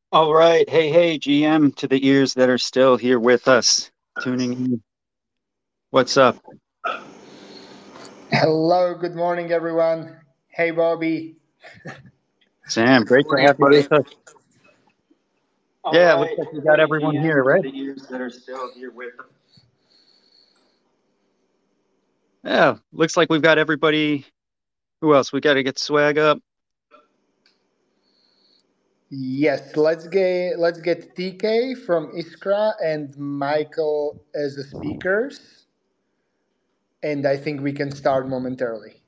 All right. Hey, GM, to the ears that are still here with us, tuning in. What's up, Hello, good morning, everyone. Hey, Bobby. Sam? Great to Morning, have you buddy. with us. All Yeah, it looks right. like we got Hey, everyone here, GM, to right? the ears that are still here with us. Yeah, looks like we've got everybody. Who else? We got to get swag up. Yes, let's get TK from Iskra and Michael as the speakers, and I think we can start momentarily.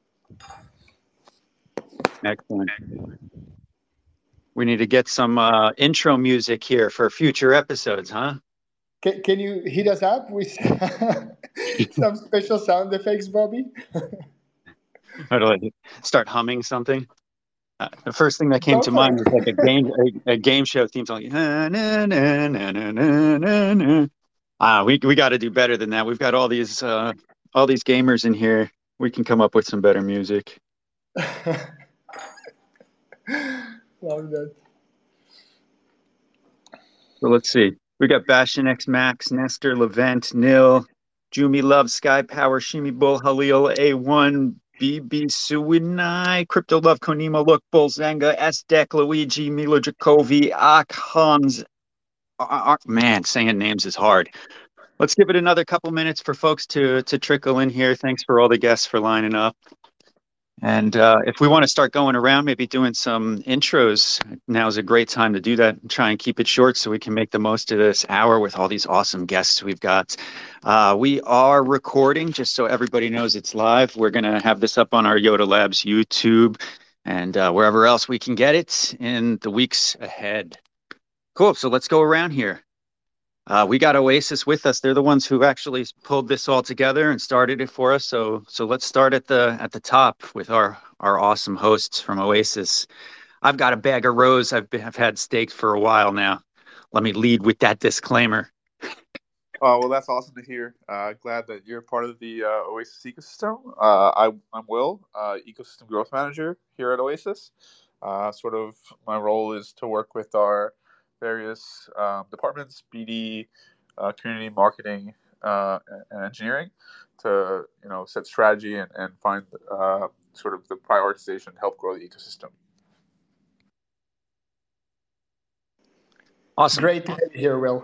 Excellent. We need to get some intro music here for future episodes, huh? Can you hit us up with some special sound effects, Bobby? How do I start humming something? The first thing that came Go to for mind it. was like a game show theme song. Na, na, na, na, na, na, na, na. We got to do better than that. We've got all these gamers in here. We can come up with some better music. Love that. So let's see. We got Bastion X Max, Nestor, Levent, Nil, Jumi Love, Sky Power, Shimi Bull, Halil, A1, BB Suinai, Crypto Love, Konima, Look Bull, Zanga, S Deck, Luigi, Milo Jacovi, Ak Hans. Man, saying names is hard. Let's give it another couple minutes for folks to trickle in here. Thanks for all the guests for lining up. And if we want to start going around, maybe doing some intros, now is a great time to do that. Try and keep it short so we can make the most of this hour with all these awesome guests we've got. We are recording, just so everybody knows it's live. We're going to have this up on our Yoda Labs YouTube and wherever else we can get it in the weeks ahead. Cool. So let's go around here. We got Oasis with us. They're the ones who actually pulled this all together and started it for us. So let's start at the top with our awesome hosts from Oasis. I've got a bag of rose I've had staked for a while now. Let me lead with that disclaimer. Well, that's awesome to hear. Glad that you're part of the Oasis ecosystem. I'm Will, ecosystem growth manager here at Oasis. Sort of my role is to work with our various departments, BD, community marketing, and engineering, to set strategy and find sort of the prioritization to help grow the ecosystem. Awesome. Great to have you here, Will.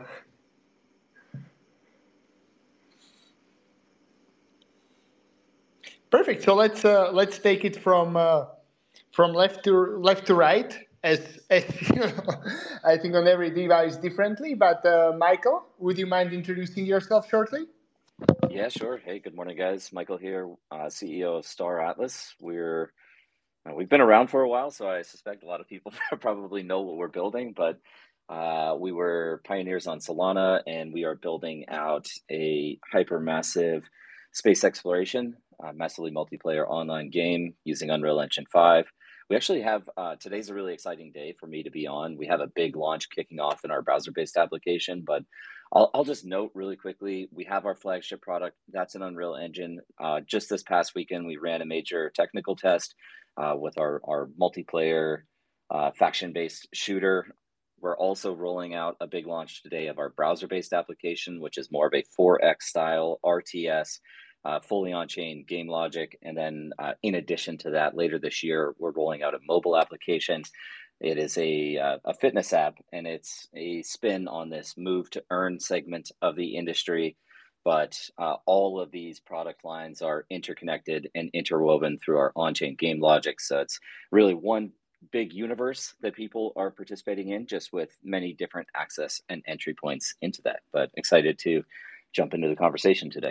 Perfect. So let's take it from left to right, as you know, I think on every device differently. But Michael, would you mind introducing yourself shortly? Yeah, sure. Hey, good morning, guys. Michael here, CEO of Star Atlas. We've been around for a while, so I suspect a lot of people probably know what we're building. But we were pioneers on Solana, and we are building out a hypermassive space exploration, massively multiplayer online game using Unreal Engine 5. We actually have today's a really exciting day for me to be on. We have a big launch kicking off in our browser-based application, but I'll just note really quickly, we have our flagship product. That's an Unreal Engine. Just this past weekend, we ran a major technical test with our multiplayer faction-based shooter. We're also rolling out a big launch today of our browser-based application, which is more of a 4X style RTS, fully on-chain game logic. And then in addition to that, later this year, we're rolling out a mobile application. It is a fitness app, and it's a spin on this move to earn segment of the industry. But all of these product lines are interconnected and interwoven through our on-chain game logic. So it's really one big universe that people are participating in, just with many different access and entry points into that. But excited to jump into the conversation today.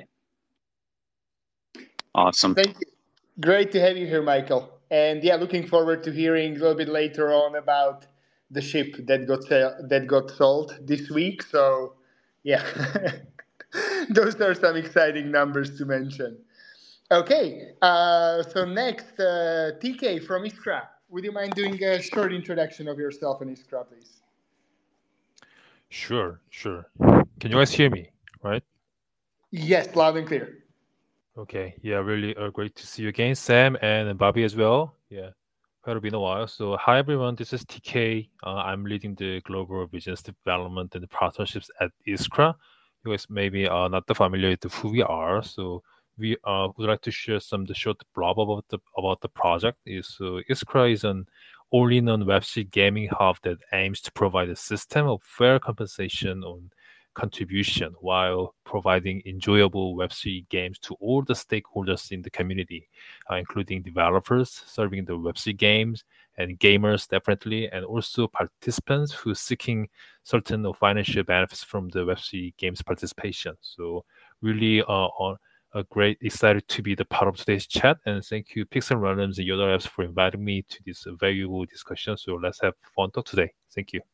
Awesome. Thank you. Great to have you here, Michael. And yeah, looking forward to hearing a little bit later on about the ship that got sold this week. So yeah, those are some exciting numbers to mention. Okay, so next, TK from Iskra. Would you mind doing a short introduction of yourself and Iskra, please? Sure, sure. Can you guys hear me? Right? Yes, loud and clear. Okay. Yeah, really great to see you again, Sam and Bobby as well. Yeah. It's been a while. So, hi everyone, this is TK. I'm leading the global business development and partnerships at Iskra. You guys maybe are not familiar with who we are. So, we would like to share some the short blog about the project. Iskra is an all-in-one Web3 gaming hub that aims to provide a system of fair compensation on contribution while providing enjoyable Web3 games to all the stakeholders in the community, including developers serving the Web3 games and gamers definitely, and also participants who seeking certain financial benefits from the Web3 games participation. So really a great excited to be the part of today's chat, and thank you Pixel Randoms and Yoda Labs for inviting me to this valuable discussion. So let's have fun talk today. Thank you.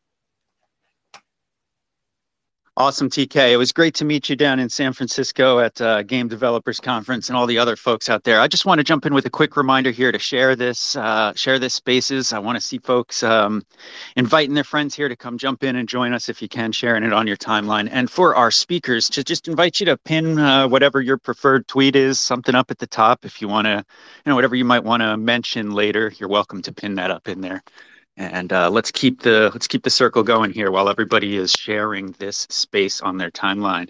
Awesome, TK. It was great to meet you down in San Francisco at Game Developers Conference and all the other folks out there. I just want to jump in with a quick reminder here to share this spaces. I want to see folks inviting their friends here to come jump in and join us if you can, sharing it on your timeline. And for our speakers, to just invite you to pin whatever your preferred tweet is, something up at the top. If you want to, whatever you might want to mention later, you're welcome to pin that up in there. And let's keep the circle going here while everybody is sharing this space on their timeline.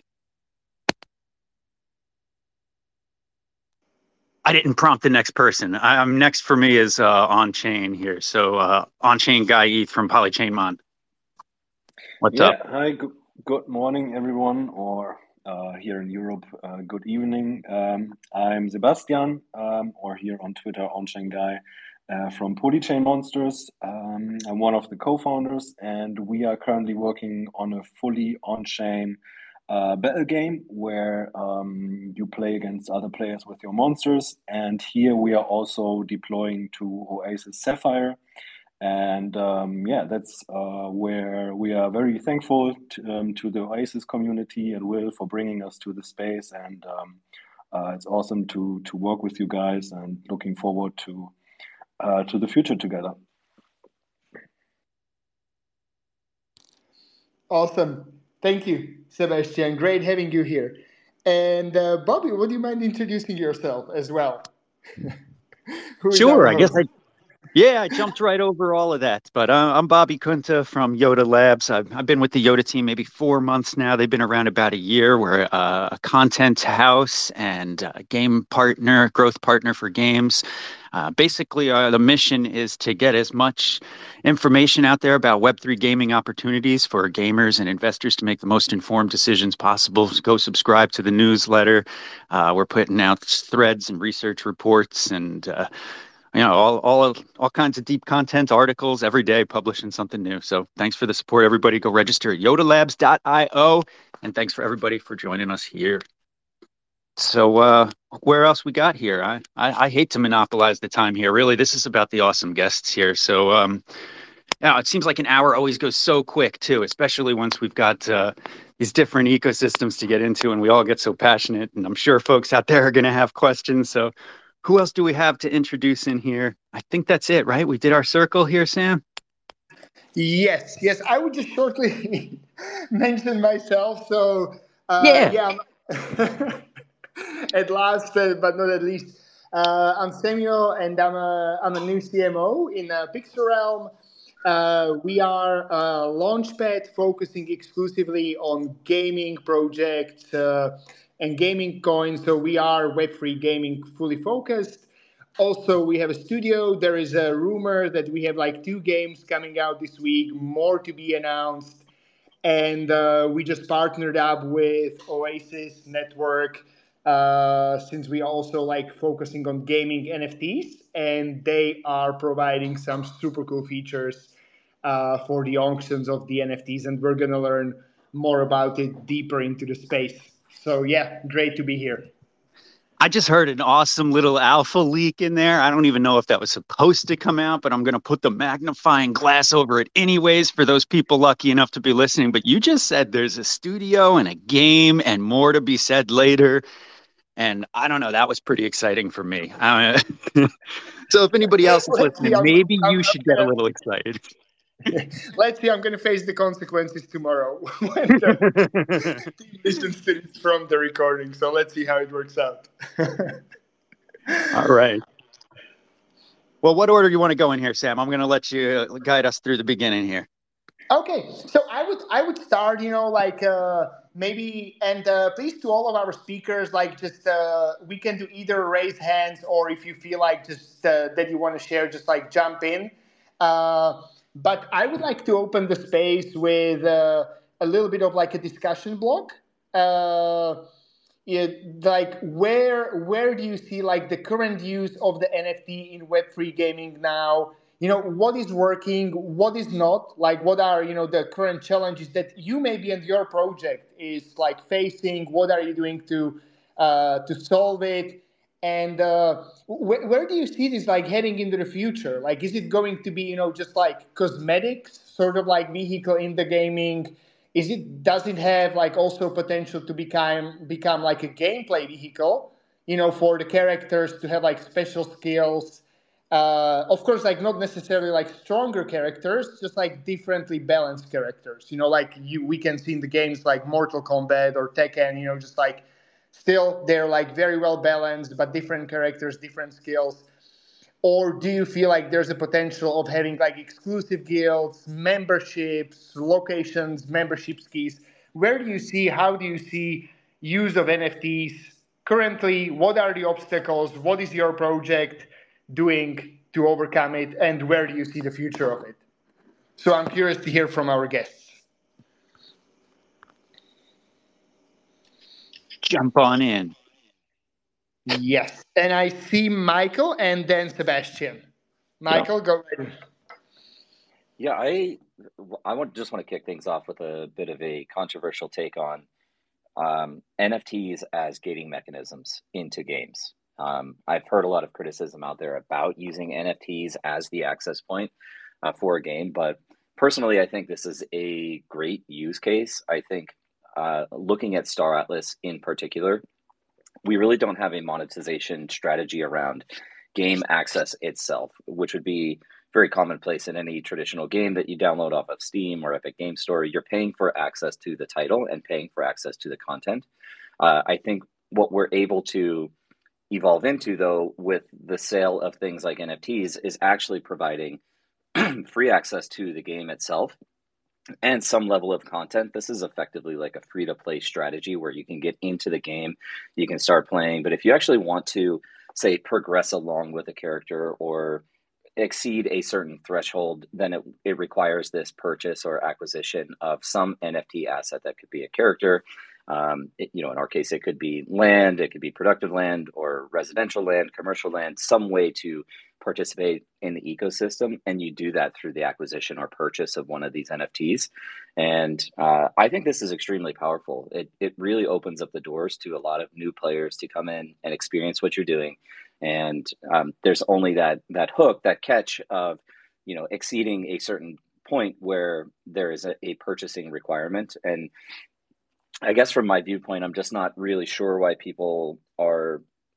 I didn't prompt the next person. Next for me is On-Chain here. So On-Chain Guy ETH from Polychainmon. What's up? Hi, good morning, everyone, or here in Europe, good evening. I'm Sebastian, or here on Twitter, On-Chain Guy. From Polychain Monsters. I'm one of the co-founders, and we are currently working on a fully on-chain battle game where you play against other players with your monsters. And here we are also deploying to Oasis Sapphire. And that's where we are very thankful to the Oasis community and Will for bringing us to the space. And it's awesome to work with you guys, and looking forward to the future together. Awesome. Thank you, Sebastian. Great having you here. And Bobby, would you mind introducing yourself as well? Sure, I guess I jumped right over all of that. But I'm Bobby Kunta from Yoda Labs. I've been with the Yoda team maybe 4 months now. They've been around about a year. We're a content house and a game partner, growth partner for games. Basically, the mission is to get as much information out there about Web3 gaming opportunities for gamers and investors to make the most informed decisions possible. Go subscribe to the newsletter. We're putting out threads and research reports and all kinds of deep content articles every day, publishing something new. So thanks for the support, everybody. Go register at yodalabs.io. And thanks for everybody for joining us here. So where else we got here? I hate to monopolize the time here. Really, this is about the awesome guests here. So it seems like an hour always goes so quick too, especially once we've got these different ecosystems to get into and we all get so passionate. And I'm sure folks out there are going to have questions. So who else do we have to introduce in here? I think that's it, right? We did our circle here, Sam? Yes. I would just shortly mention myself. So at last, but not at least, I'm Samuel, and I'm a new CMO in Pixel Realm. We are a launchpad focusing exclusively on gaming projects and gaming coins. So we are Web3 gaming fully focused. Also, we have a studio. There is a rumor that we have like 2 games coming out this week, more to be announced. And we just partnered up with Oasis Network, since we also like focusing on gaming NFTs, and they are providing some super cool features for the auctions of the NFTs, and we're going to learn more about it deeper into the space. So great to be here. I just heard an awesome little alpha leak in there. I don't even know if that was supposed to come out, but I'm going to put the magnifying glass over it anyways for those people lucky enough to be listening. But you just said there's a studio and a game and more to be said later. And I don't know, that was pretty exciting for me. So if anybody else is listening, maybe you should get a little excited. Let's see, I'm going to face the consequences tomorrow when the team listens to this from the recording. So let's see how it works out. All right. Well, what order you want to go in here, Sam? I'm going to let you guide us through the beginning here. Okay, so I would start, maybe, and please to all of our speakers, like just we can do either raise hands, or if you feel like just that you want to share, just like jump in. But I would like to open the space with a little bit of like a discussion block. Like where do you see like the current use of the NFT in Web3 gaming now? What is working, what is not, like what are the current challenges that you maybe and your project is like facing, what are you doing to solve it, and where do you see this like heading into the future? Like, is it going to be just like cosmetics, sort of like vehicle in the gaming? Does it have like also potential to become like a gameplay vehicle, for the characters to have like special skills? Of course, like not necessarily like stronger characters, just like differently balanced characters. Like we can see in the games like Mortal Kombat or Tekken. Just like still they're like very well balanced, but different characters, different skills. Or do you feel like there's a potential of having like exclusive guilds, memberships, locations, membership skis? How do you see use of NFTs currently? What are the obstacles? What is your project doing to overcome it? And where do you see the future of it? So I'm curious to hear from our guests. Jump on in. Yes. And I see Michael and then Sebastian. Michael, go ahead. Yeah, I just want to kick things off with a bit of a controversial take on NFTs as gating mechanisms into games. I've heard a lot of criticism out there about using NFTs as the access point for a game, but personally, I think this is a great use case. I think looking at Star Atlas in particular, we really don't have a monetization strategy around game access itself, which would be very commonplace in any traditional game that you download off of Steam or Epic Game Store. You're paying for access to the title and paying for access to the content. I think what we're able to evolve into, though, with the sale of things like NFTs is actually providing free access to the game itself and some level of content. This is effectively like a free-to-play strategy where you can get into the game, you can start playing, but if you actually want to, say, progress along with a character or exceed a certain threshold, then it requires this purchase or acquisition of some NFT asset. That could be a character. In our case, it could be land, it could be productive land or residential land, commercial land, some way to participate in the ecosystem. And you do that through the acquisition or purchase of one of these NFTs. And I think this is extremely powerful. It really opens up the doors to a lot of new players to come in and experience what you're doing. And there's only that hook, that catch of, exceeding a certain point where there is a purchasing requirement. And I guess from my viewpoint, I'm just not really sure why people are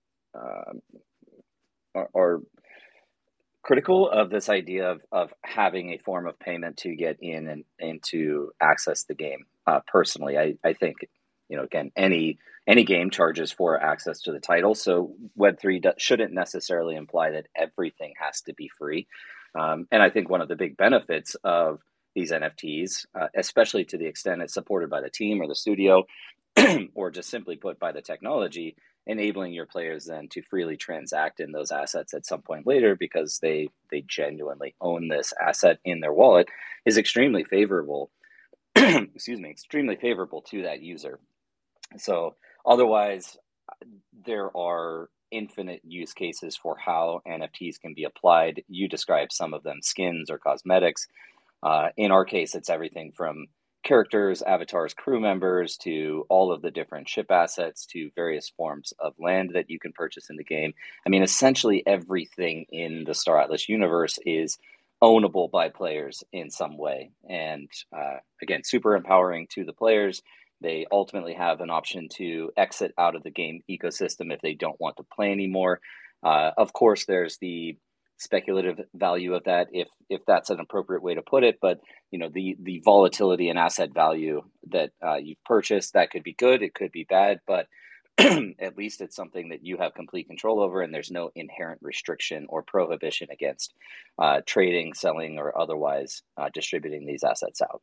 critical of this idea of having a form of payment to get in and to access the game. Personally, I think, again, any game charges for access to the title. So Web3 shouldn't necessarily imply that everything has to be free. And I think one of the big benefits of these NFTs, especially to the extent it's supported by the team or the studio, or just simply put by the technology, enabling your players then to freely transact in those assets at some point later because they genuinely own this asset in their wallet, is extremely favorable. Extremely favorable to that user. So otherwise, there are infinite use cases for how NFTs can be applied. You described some of them, skins or cosmetics. In our case, it's everything from characters, avatars, crew members, to all of the different ship assets, to various forms of land that you can purchase in the game. I mean, essentially everything in the Star Atlas universe is ownable by players in some way. And again, super empowering to the players. They ultimately have an option to exit out of the game ecosystem if they don't want to play anymore. Of course, there's the speculative value of that, if that's an appropriate way to put it, but the volatility and asset value that you've purchased, that could be good, it could be bad, but at least it's something that you have complete control over, and there's no inherent restriction or prohibition against trading, selling, or otherwise distributing these assets out.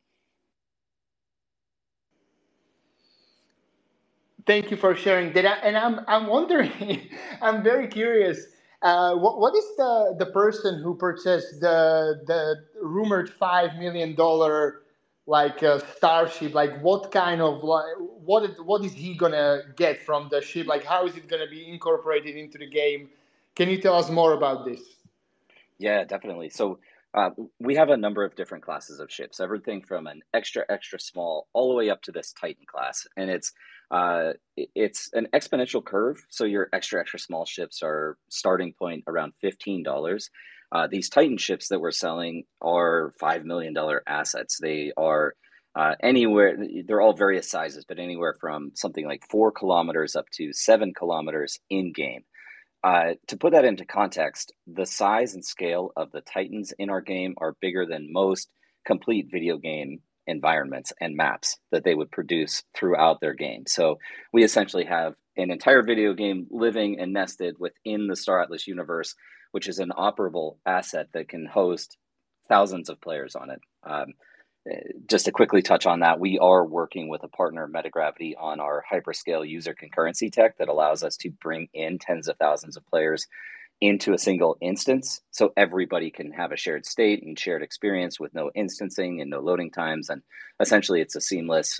Thank you for sharing that. And I'm wondering, I'm very curious. What is the person who purchased the rumored $5 million starship? Like, what kind of what is he gonna get from the ship? Like, how is it gonna be incorporated into the game? Can you tell us more about this? Yeah, definitely. So we have a number of different classes of ships, everything from an extra small all the way up to this Titan class, and it's an exponential curve. So your extra small ships are starting point around $15. These Titan ships that we're selling are $5 million assets. They are anywhere, they're all various sizes, but anywhere from something like 4 kilometers up to 7 kilometers in game. To put that into context, the size and scale of the Titans in our game are bigger than most complete video game environments and maps that they would produce throughout their game. So we essentially have an entire video game living and nested within the Star Atlas universe, which is an operable asset that can host thousands of players on it. Just to quickly touch on that, we are working with a partner, Metagravity, on our hyperscale user concurrency tech that allows us to bring in tens of thousands of players into a single instance, so everybody can have a shared state and shared experience with no instancing and no loading times. And essentially, it's a seamless,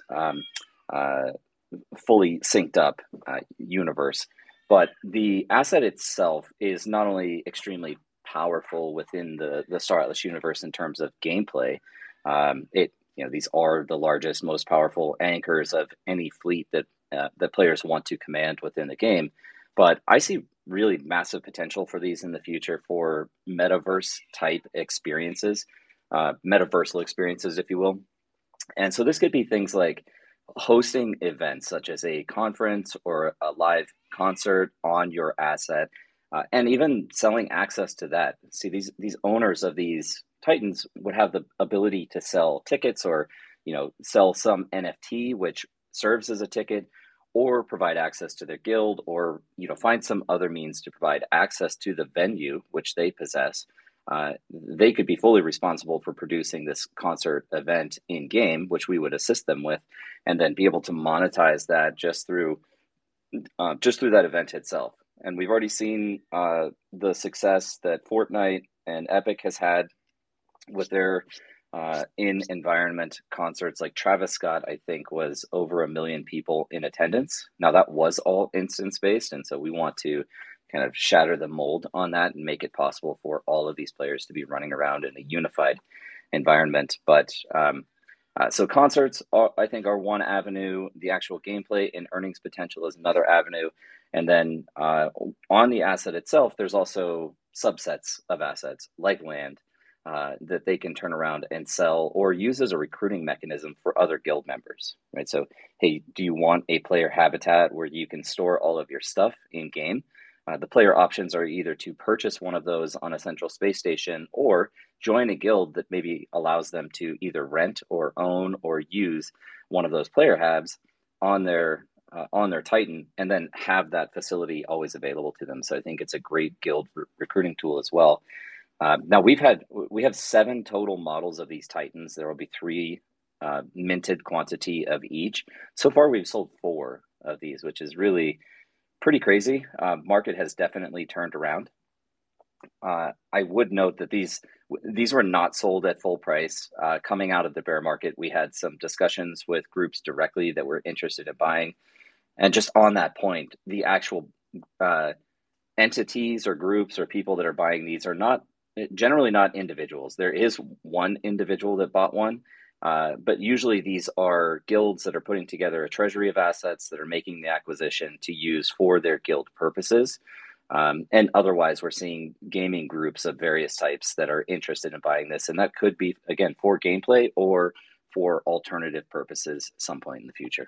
fully synced up universe. But the asset itself is not only extremely powerful within the Star Atlas universe in terms of gameplay. These are the largest, most powerful anchors of any fleet that players want to command within the game. But I see really massive potential for these in the future for metaverse type experiences, metaversal experiences, if you will. And so this could be things like hosting events such as a conference or a live concert on your asset, and even selling access to that. See, these owners of these Titans would have the ability to sell tickets or, sell some NFT, which serves as a ticket, or provide access to their guild, or, find some other means to provide access to the venue, which they possess. They could be fully responsible for producing this concert event in game, which we would assist them with, and then be able to monetize that just through that event itself. And we've already seen the success that Fortnite and Epic has had with their in-environment concerts. Like Travis Scott, I think, was over 1 million people in attendance. Now, that was all instance-based, and so we want to kind of shatter the mold on that and make it possible for all of these players to be running around in a unified environment. But so concerts, I think, are one avenue. The actual gameplay and earnings potential is another avenue. And then on the asset itself, there's also subsets of assets like land that they can turn around and sell or use as a recruiting mechanism for other guild members, right? So, hey, do you want a player habitat where you can store all of your stuff in game? The player options are either to purchase one of those on a central space station or join a guild that maybe allows them to either rent or own or use one of those player habs on their Titan, and then have that facility always available to them. So I think it's a great guild recruiting tool as well. Now we have 7 total models of these Titans. There will be 3 minted quantity of each. So far, we've sold 4 of these, which is really pretty crazy. Market has definitely turned around. I would note that these were not sold at full price. Coming out of the bear market, we had some discussions with groups directly that were interested in buying. And just on that point, the actual entities or groups or people that are buying these are generally not individuals. There is one individual that bought one, but usually these are guilds that are putting together a treasury of assets that are making the acquisition to use for their guild purposes. And otherwise, we're seeing gaming groups of various types that are interested in buying this. And that could be, again, for gameplay or for alternative purposes at some point in the future.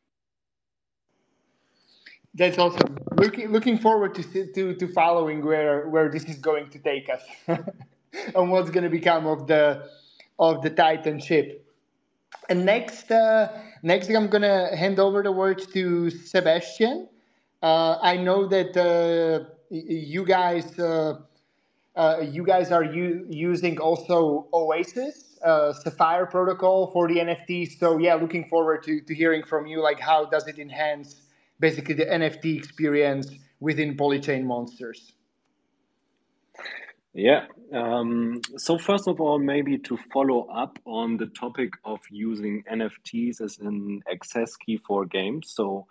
That's awesome. Looking forward to following where this is going to take us, and what's going to become of the Titan ship. And next I'm going to hand over the word to Sebastian. I know that you guys are using also Oasis Sapphire protocol for the NFTs. So yeah, looking forward to hearing from you. Like, how does it enhance basically the NFT experience within Polychain Monsters? Yeah. So first of all, maybe to follow up on the topic of using NFTs as an access key for games. So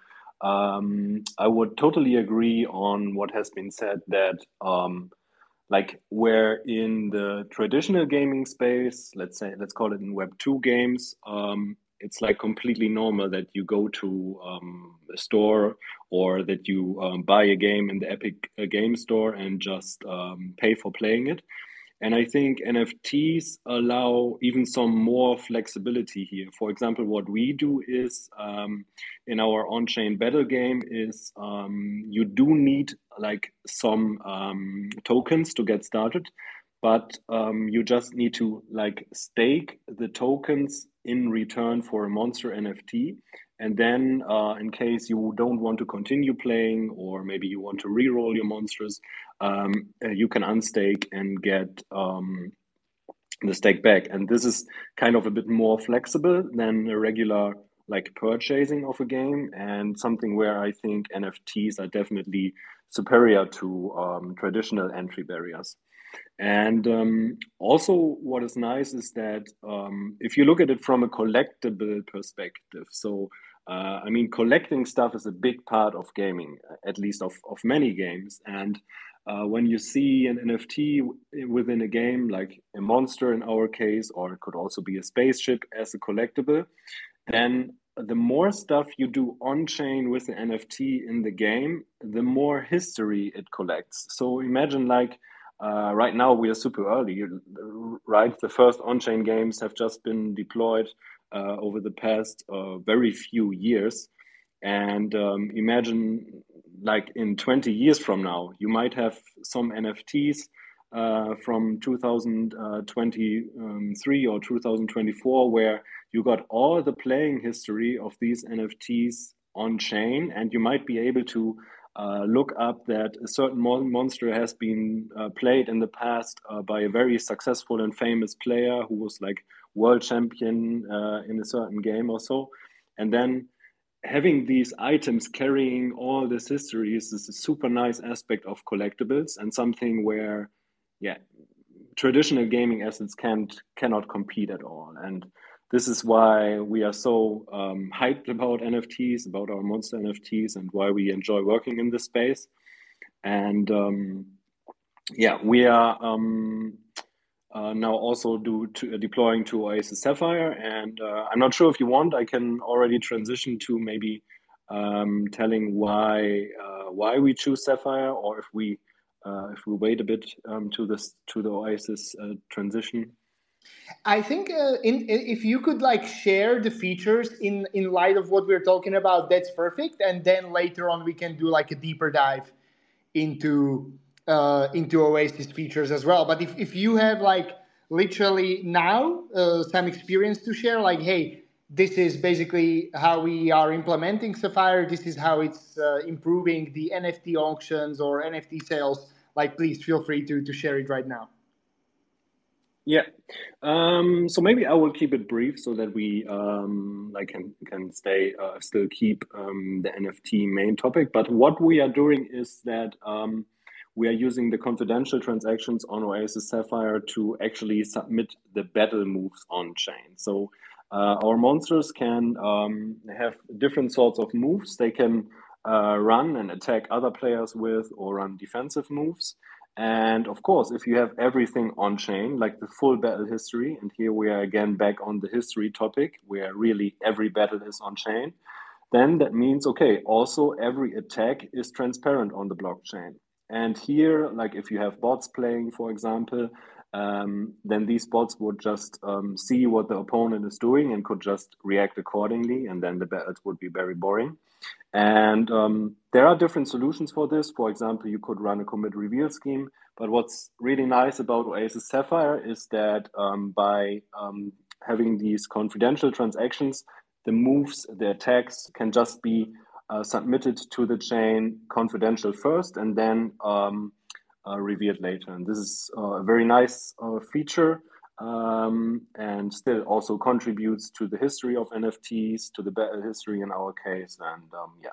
I would totally agree on what has been said that like where in the traditional gaming space, let's call it in Web2 games, it's like completely normal that you go to a store or that you buy a game in the Epic Game Store and just pay for playing it. And I think NFTs allow even some more flexibility here. For example, what we do is in our on-chain battle game is you do need like some tokens to get started, but you just need to like stake the tokens in return for a monster NFT. And then in case you don't want to continue playing, or maybe you want to re-roll your monsters, you can unstake and get the stake back. And this is kind of a bit more flexible than a regular like purchasing of a game, and something where I think NFTs are definitely superior to traditional entry barriers. And also, what is nice is that if you look at it from a collectible perspective, so I mean, collecting stuff is a big part of gaming, at least of many games. And when you see an NFT within a game, like a monster in our case, or it could also be a spaceship as a collectible, then the more stuff you do on chain with the NFT in the game, the more history it collects. So imagine like right now we are super early, right? The first on-chain games have just been deployed over the past very few years. And imagine like in 20 years from now, you might have some NFTs from 2023 or 2024 where you got all the playing history of these NFTs on chain, and you might be able to look up that a certain monster has been played in the past by a very successful and famous player who was like world champion in a certain game or so. And then having these items carrying all this history is a super nice aspect of collectibles, and something where, yeah, traditional gaming assets cannot compete at all. And this is why we are so hyped about NFTs, about our monster NFTs, and why we enjoy working in this space. And yeah, we are now also deploying to Oasis Sapphire. And I'm not sure if you want, I can already transition to maybe telling why we choose Sapphire, or if we wait a bit to the Oasis transition. I think if you could like share the features in light of what we're talking about, that's perfect. And then later on we can do like a deeper dive into Oasis features as well. But if you have like literally now some experience to share, like, hey, this is basically how we are implementing Sapphire. This is how it's improving the NFT auctions or NFT sales. Like, please feel free to share it right now. Yeah, so maybe I will keep it brief so that we like can still keep the NFT main topic. But what we are doing is that we are using the confidential transactions on Oasis Sapphire to actually submit the battle moves on chain. So our monsters can have different sorts of moves. They can run and attack other players with, or run defensive moves. And of course, if you have everything on chain, like the full battle history, and here we are again back on the history topic, where really every battle is on chain, then that means, okay, also every attack is transparent on the blockchain. And here, like if you have bots playing, for example, then these bots would just see what the opponent is doing and could just react accordingly, and then the battles would be very boring. And there are different solutions for this. For example, you could run a commit reveal scheme. But what's really nice about Oasis Sapphire is that by having these confidential transactions, the moves, the attacks can just be submitted to the chain confidential first and then revealed later. And this is a very nice feature and still also contributes to the history of NFTs, to the history in our case. And yeah.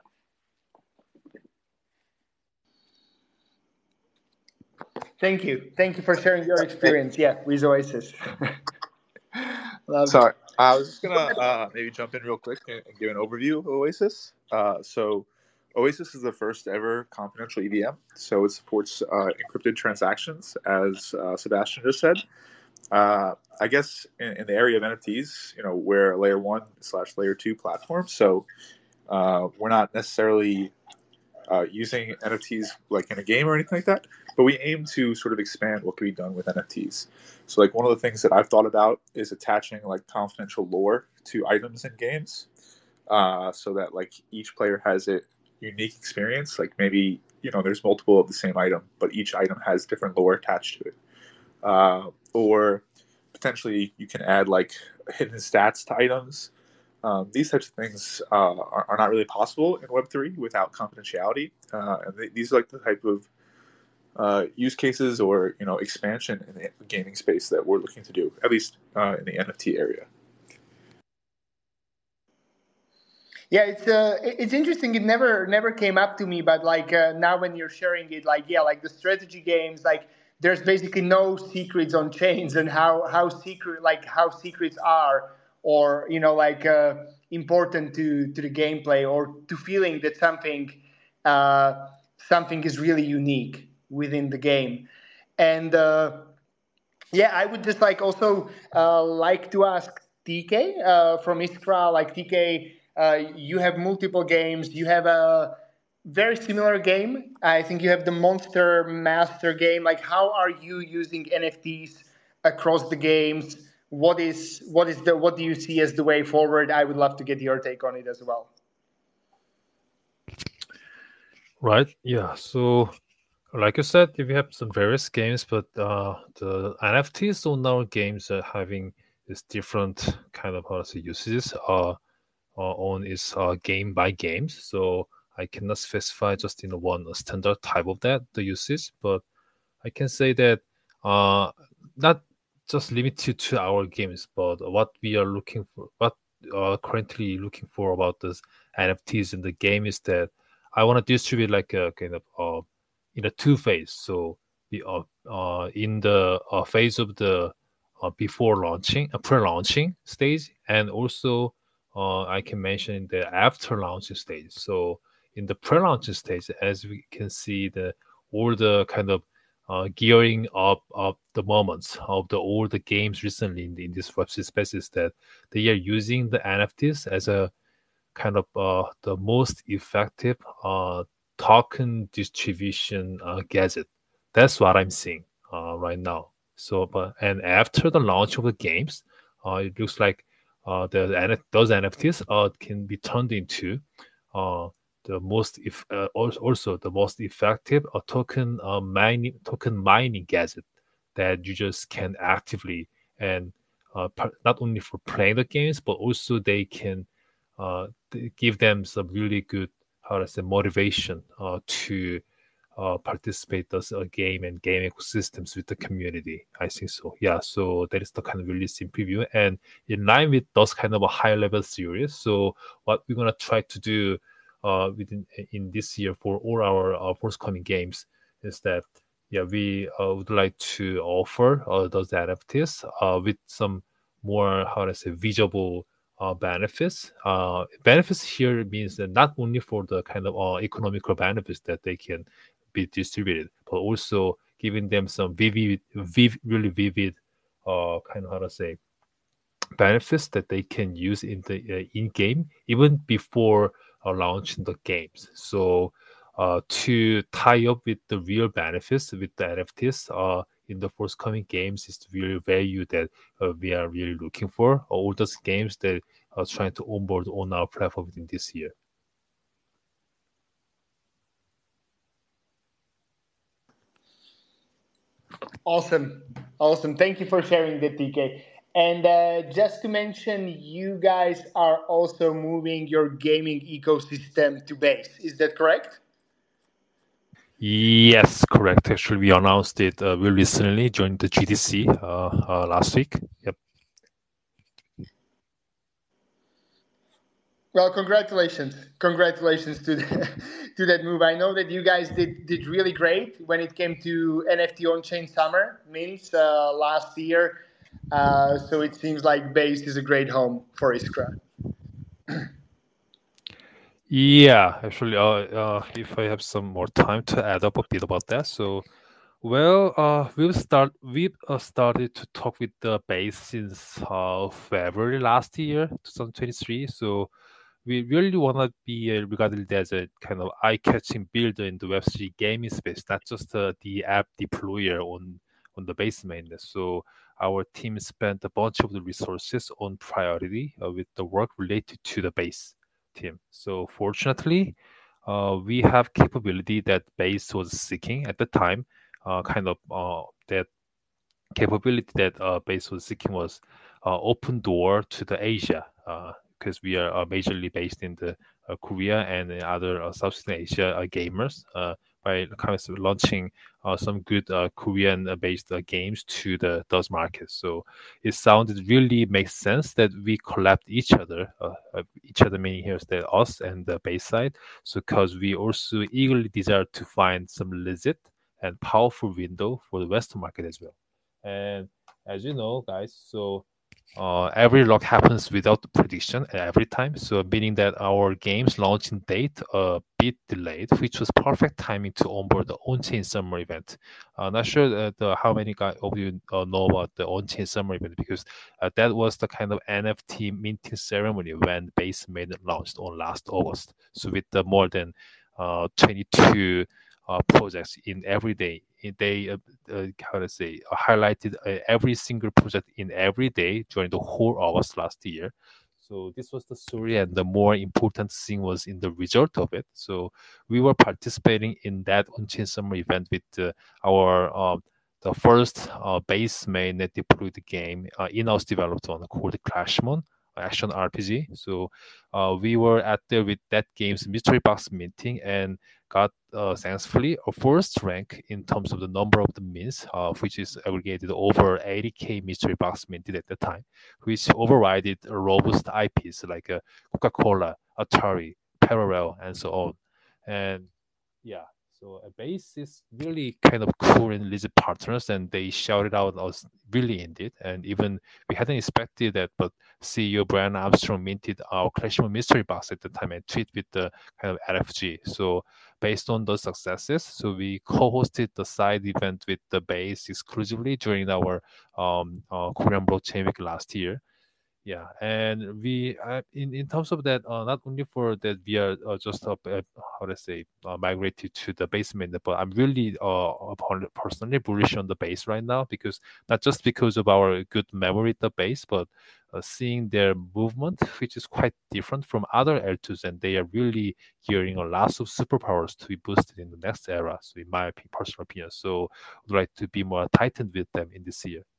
Thank you. Thank you for sharing your experience. Yeah, with Oasis. Sorry, I was just gonna maybe jump in real quick and give an overview of Oasis. So, Oasis is the first ever confidential EVM. So it supports encrypted transactions, as Sebastian just said. I guess in the area of NFTs, we're a layer 1/layer 2 platform. So we're not necessarily using NFTs like in a game or anything like that, but we aim to sort of expand what can be done with NFTs. So like one of the things that I've thought about is attaching like confidential lore to items in games, so that like each player has a unique experience. Like maybe there's multiple of the same item, but each item has different lore attached to it. Or potentially you can add like hidden stats to items. These types of things are not really possible in Web3 without confidentiality. And these are like the type of use cases or expansion in the gaming space that we're looking to do, at least in the NFT area. Yeah, it's interesting. It never came up to me, but like now when you're sharing it, like like the strategy games, like there's basically no secrets on chains and how secrets are, or important to the gameplay or to feeling that something is really unique within the game. And I would just like also like to ask TK from Iskra. Like TK, you have multiple games. You have a very similar game. I think you have the Monster Master game. Like, how are you using NFTs across the games? What do you see as the way forward? I would love to get your take on it as well. Right. Yeah. So, like you said, we have some various games, but the NFTs on our games are having this different kind of uses on its game by games. So I cannot specify just in one standard type of that the uses, but I can say that not just limited to our games, but what we are looking for, what currently looking for about this NFTs in the game is that I want to distribute like a kind of in a two phase. So the in the phase of the before launching, pre-launching stage, and also I can mention the after launch stage. So in the pre-launch stage, as we can see, all the kind of gearing up of the moments of all the games recently in this Web3 spaces that they are using the NFTs as a kind of the most effective token distribution gadget. That's what I'm seeing right now. So, and after the launch of the games, it looks like those NFTs can be turned into the most also the most effective token mining gadget that users can actively and not only for playing the games but also they can give them some really good motivation to participate as a game and game ecosystems with the community. I think so. Yeah. So that is the kind of release in preview, and in line with those kind of a high level series. So what we're gonna try to do in this year for all our forthcoming games is that we would like to offer those NFTs with some more visible benefits. Benefits here means that not only for the kind of economical benefits that they can be distributed, but also giving them some really vivid kind of benefits that they can use in the in game even before launching the games. So to tie up with the real benefits with the NFTs in the forthcoming games is the real value that we are really looking for. All those games that are trying to onboard on our platform within this year. Awesome. Thank you for sharing that, TK. And just to mention, you guys are also moving your gaming ecosystem to base. Is that correct? Yes, correct. Actually, we announced it very recently during the GDC last week. Yep. Well, congratulations to to that move. I know that you guys did really great when it came to NFT on-chain summer means last year. So it seems like Base is a great home for Iskra. Yeah, actually, if I have some more time to add up a bit about that, well, we've started to talk with the base since February last year, 2023. So we really want to be regarded as a kind of eye-catching builder in the Web3 gaming space, not just the app deployer on the base mainnet. So our team spent a bunch of the resources on priority with the work related to the base team. So fortunately, we have capability that base was seeking at the time. That capability that base was seeking was open door to the Asia, because we are majorly based in the Korea and in other Southeast Asia gamers, by kind of launching some good Korean-based games to those markets. So it sounded really makes sense that we collabed each other meaning here is that us and the base side. So because we also eagerly desire to find some legit and powerful window for the Western market as well. And as you know, guys, so every lock happens without prediction every time. So meaning that our game's launching date a bit delayed, which was perfect timing to onboard the on-chain summer event. Not sure how many of you know about the on-chain summer event, because that was the kind of NFT minting ceremony when Base made it launched on last August. So with the more than 22 projects in every day. They how to say highlighted every single project in every day during the whole August last year. So this was the story, and the more important thing was in the result of it. So we were participating in that on-chain summer event with our the first base mainnet deployed game in-house developed one called Clashmon action RPG. So we were at there with that game's mystery box minting and got thankfully a first rank in terms of the number of the mints, which is aggregated over 80k mystery box minted at the time, which overrided robust IPs like Coca-Cola, Atari, Parallel, and so on. And yeah, so Base is really kind of cool and legit partners, and they shouted out us really indeed. And even we hadn't expected that, but CEO Brian Armstrong minted our Clashmon mystery box at the time and tweet with the kind of RFG. So based on those successes, so we co-hosted the side event with the Base exclusively during our Korean blockchain week last year. Yeah, and we in terms of that, not only for that we are just how to say migrated to the basement, but I'm really personally bullish on the base right now, because not just because of our good memory at the base, but seeing their movement, which is quite different from other L2s, and they are really gearing on lots of superpowers to be boosted in the next era. So in my personal opinion, so I'd like to be more tightened with them in this year.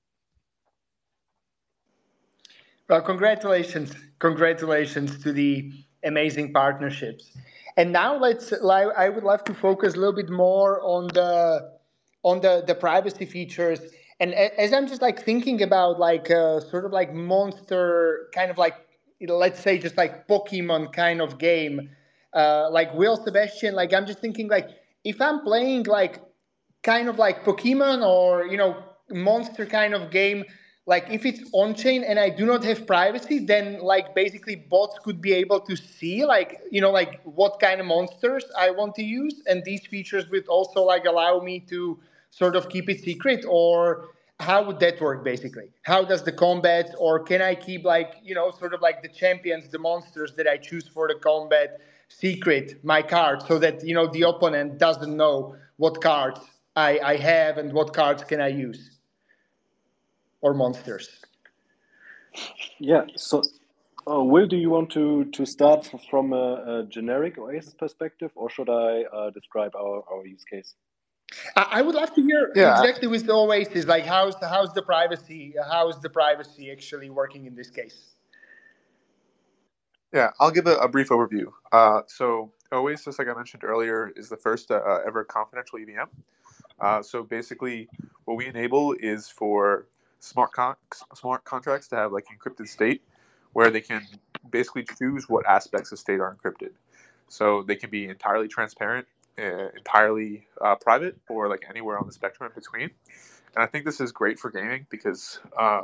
Well, congratulations to the amazing partnerships. And now I would love to focus a little bit more on the privacy features. And as I'm just like thinking about like sort of like monster kind of like, let's say just like Pokemon kind of game, like Will Sebastian, like I'm just thinking like if I'm playing like kind of like Pokemon or monster kind of game, like if it's on chain and I do not have privacy, then like basically bots could be able to see like like what kind of monsters I want to use, and these features would also like allow me to sort of keep it secret. Or how would that work basically? How does the combat, or can I keep like sort of like the champions, the monsters that I choose for the combat secret, my card, so that the opponent doesn't know what cards I have and what cards can I use, or monsters? Yeah. So, Will, do you want to start from a generic Oasis perspective, or should I describe our use case? I would love to hear exactly with the Oasis, like how's the privacy actually working in this case? Yeah, I'll give a brief overview. So Oasis, like I mentioned earlier, is the first ever confidential EVM. So basically, what we enable is for smart contracts to have like encrypted state, where they can basically choose what aspects of state are encrypted. So they can be entirely transparent, entirely private, or like anywhere on the spectrum in between. And I think this is great for gaming because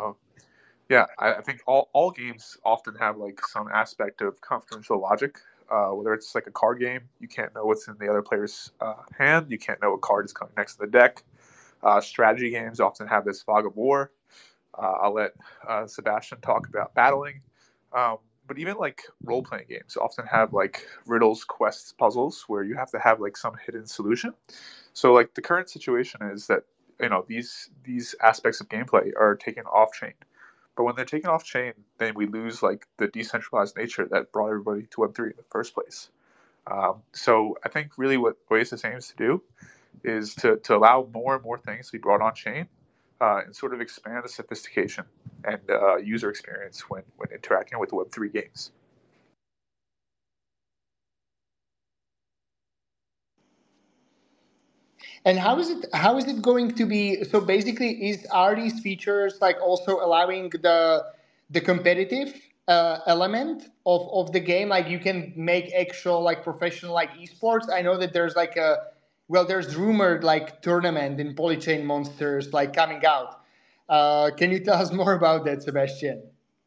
I think all games often have like some aspect of confidential logic. Whether it's like a card game, you can't know what's in the other player's hand. You can't know what card is coming next to the deck. Strategy games often have this fog of war. I'll let Sebastian talk about battling. But even like role-playing games often have like riddles, quests, puzzles where you have to have like some hidden solution. So like the current situation is that these aspects of gameplay are taken off-chain. But when they're taken off chain, then we lose like the decentralized nature that brought everybody to Web3 in the first place. So I think really what Oasis aims to do is to allow more and more things to be brought on chain and sort of expand the sophistication and user experience when interacting with Web3 games. And how is it going to be? So basically, are these features like also allowing the competitive element of the game? Like you can make actual like professional like esports. I know that there's like there's rumored like tournament in Polychain Monsters like coming out. Can you tell us more about that, Sebastian?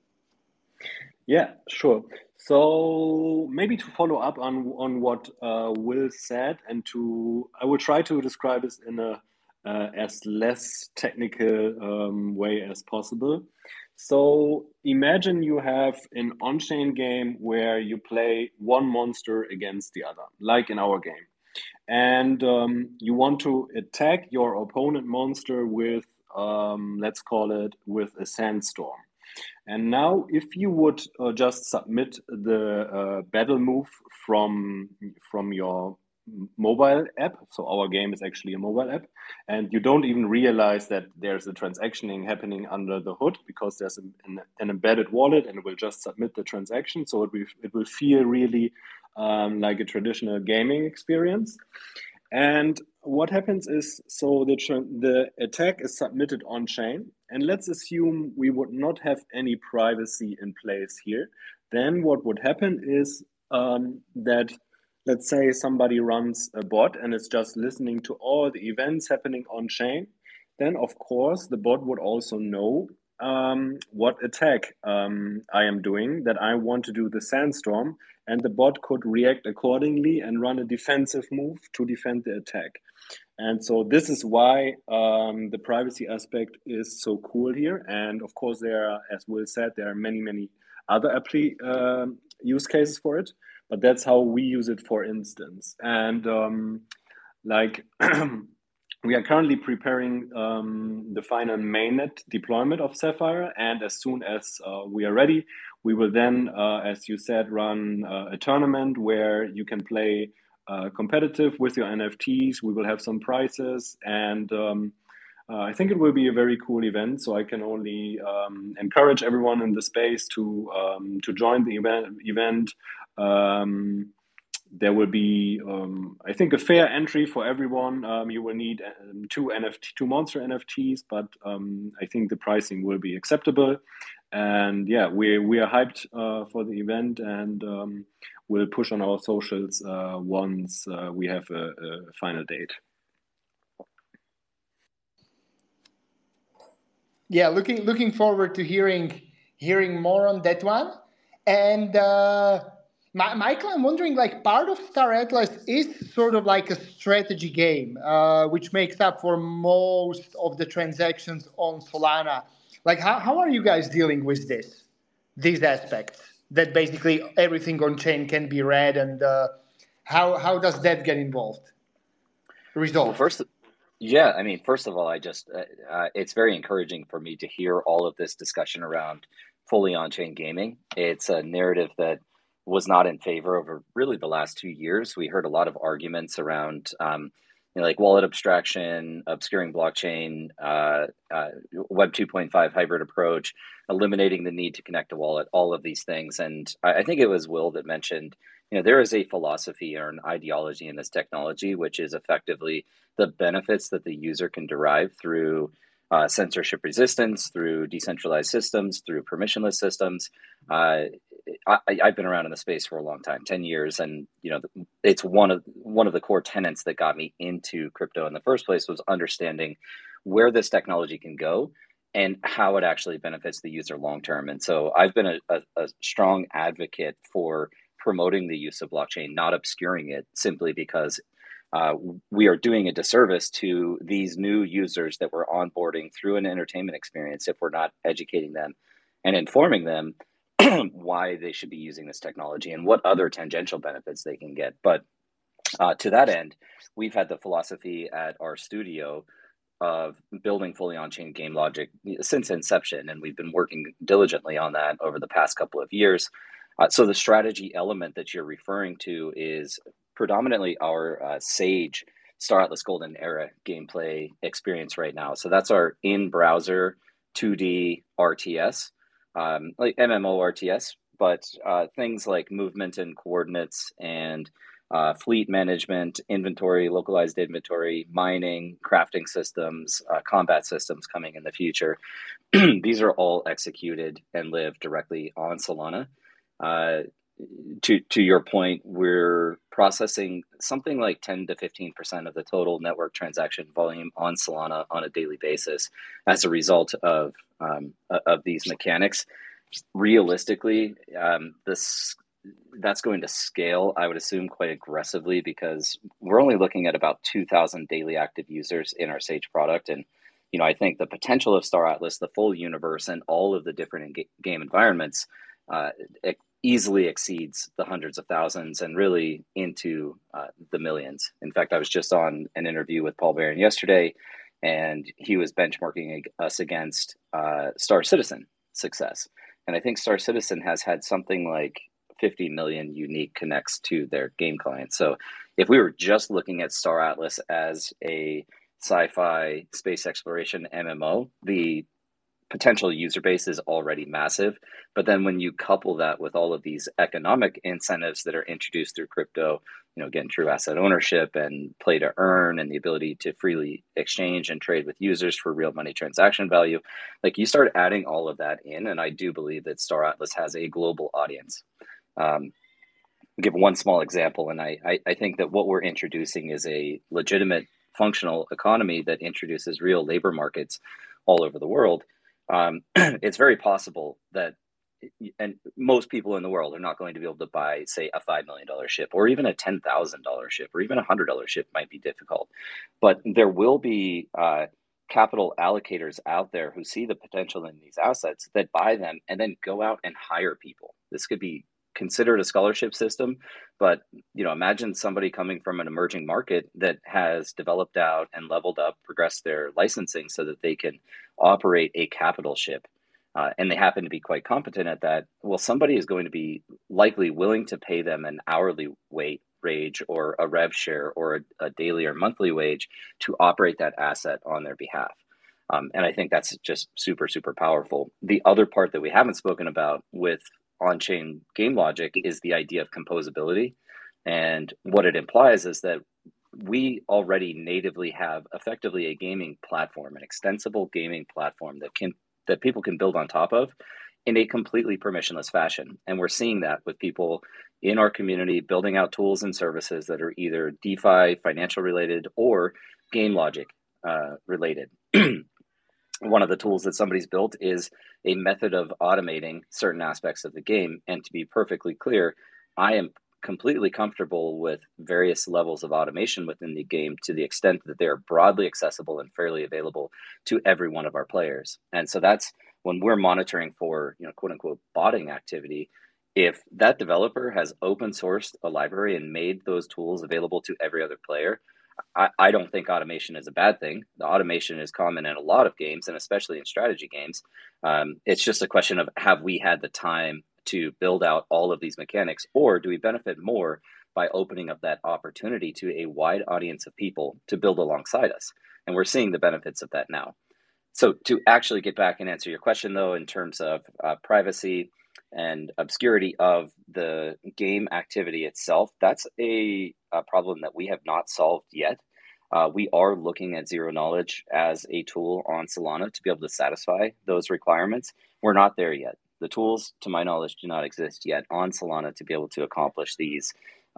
Yeah, sure. So maybe to follow up on what Will said, and I will try to describe this in a as less technical way as possible. So imagine you have an on-chain game where you play one monster against the other, like in our game, and you want to attack your opponent monster with, let's call it, with a sandstorm. And now, if you would just submit the battle move from your mobile app, so our game is actually a mobile app, and you don't even realize that there's a transactioning happening under the hood because there's an embedded wallet, and it will just submit the transaction. So it will feel really like a traditional gaming experience. And what happens is, so the attack is submitted on chain, and let's assume we would not have any privacy in place here. Then what would happen is that, let's say somebody runs a bot and is just listening to all the events happening on chain. Then of course the bot would also know what attack I am doing, that I want to do the sandstorm, and the bot could react accordingly and run a defensive move to defend the attack. And so this is why the privacy aspect is so cool here. And of course, there are, as Will said, there are many, many other use cases for it. But that's how we use it, for instance. And we are currently preparing the final mainnet deployment of Sapphire. And as soon as we are ready, we will then, as you said, run a tournament where you can play competitive with your NFTs. We will have some prizes, and I think it will be a very cool event. So I can only encourage everyone in the space to join the event. There will be, I think, a fair entry for everyone. You will need two monster NFTs, but I think the pricing will be acceptable. And yeah, we are hyped for the event, and we'll push on our socials once we have a final date. Yeah, looking forward to hearing more on that one. And Michael, I'm wondering, like, part of Star Atlas is sort of like a strategy game, which makes up for most of the transactions on Solana. Like, how are you guys dealing with these aspects? That basically everything on chain can be read, and how does that get resolved? Well, first of all, I just it's very encouraging for me to hear all of this discussion around fully on-chain gaming. It's a narrative that was not in favor over really the last 2 years. We heard a lot of arguments around like wallet abstraction, obscuring blockchain, Web 2.5 hybrid approach, eliminating the need to connect a wallet, all of these things. And I think it was Will that mentioned, there is a philosophy or an ideology in this technology, which is effectively the benefits that the user can derive through censorship resistance, through decentralized systems, through permissionless systems. I've been around in the space for a long time, 10 years, and it's one of the core tenets that got me into crypto in the first place was understanding where this technology can go and how it actually benefits the user long term. And so I've been a strong advocate for promoting the use of blockchain, not obscuring it, simply because we are doing a disservice to these new users that we're onboarding through an entertainment experience if we're not educating them and informing them why they should be using this technology and what other tangential benefits they can get. But to that end, we've had the philosophy at our studio of building fully on-chain game logic since inception, and we've been working diligently on that over the past couple of years. So the strategy element that you're referring to is predominantly our Sage Star Atlas Golden Era gameplay experience right now. So that's our in-browser 2D RTS, like MMO RTS, but things like movement and coordinates and fleet management, inventory, localized inventory, mining, crafting systems, combat systems coming in the future. These are all executed and live directly on Solana. To your point, we're processing something like 10 to 15% of the total network transaction volume on Solana on a daily basis as a result of these mechanics. Realistically, that's going to scale, I would assume, quite aggressively because we're only looking at about 2,000 daily active users in our Sage product. And, I think the potential of Star Atlas, the full universe, and all of the different game environments it easily exceeds the hundreds of thousands and really into the millions. In fact, I was just on an interview with Paul Barron yesterday, and he was benchmarking us against Star Citizen success. And I think Star Citizen has had something like 50 million unique connects to their game client. So if we were just looking at Star Atlas as a sci-fi space exploration MMO, the potential user base is already massive. But then when you couple that with all of these economic incentives that are introduced through crypto, again, true asset ownership and play to earn and the ability to freely exchange and trade with users for real money transaction value, like you start adding all of that in. And I do believe that Star Atlas has a global audience. Give one small example. And I think that what we're introducing is a legitimate functional economy that introduces real labor markets all over the world. It's very possible that, and most people in the world are not going to be able to buy, say, a $5 million ship or even a $10,000 ship or even a $100 ship might be difficult. But there will be capital allocators out there who see the potential in these assets that buy them and then go out and hire people. This could be considered a scholarship system, but imagine somebody coming from an emerging market that has developed out and leveled up, progressed their licensing so that they can operate a capital ship, and they happen to be quite competent at that. Well, somebody is going to be likely willing to pay them an hourly wage or a rev share or a daily or monthly wage to operate that asset on their behalf. And I think that's just super, super powerful. The other part that we haven't spoken about with on-chain game logic is the idea of composability. And what it implies is that we already natively have effectively a gaming platform, an extensible gaming platform that people can build on top of in a completely permissionless fashion. And we're seeing that with people in our community building out tools and services that are either DeFi, financial related, or game logic related. One of the tools that somebody's built is a method of automating certain aspects of the game. And to be perfectly clear, I am completely comfortable with various levels of automation within the game to the extent that they are broadly accessible and fairly available to every one of our players. And so that's when we're monitoring for, quote unquote, botting activity. If that developer has open sourced a library and made those tools available to every other player, I don't think automation is a bad thing. The automation is common in a lot of games, and especially in strategy games. It's just a question of, have we had the time to build out all of these mechanics, or do we benefit more by opening up that opportunity to a wide audience of people to build alongside us. And we're seeing the benefits of that now. So to actually get back and answer your question, though, in terms of privacy and obscurity of the game activity itself, that's a problem that we have not solved yet. We are looking at zero knowledge as a tool on Solana to be able to satisfy those requirements. We're not there yet. The tools, to my knowledge, do not exist yet on Solana to be able to accomplish these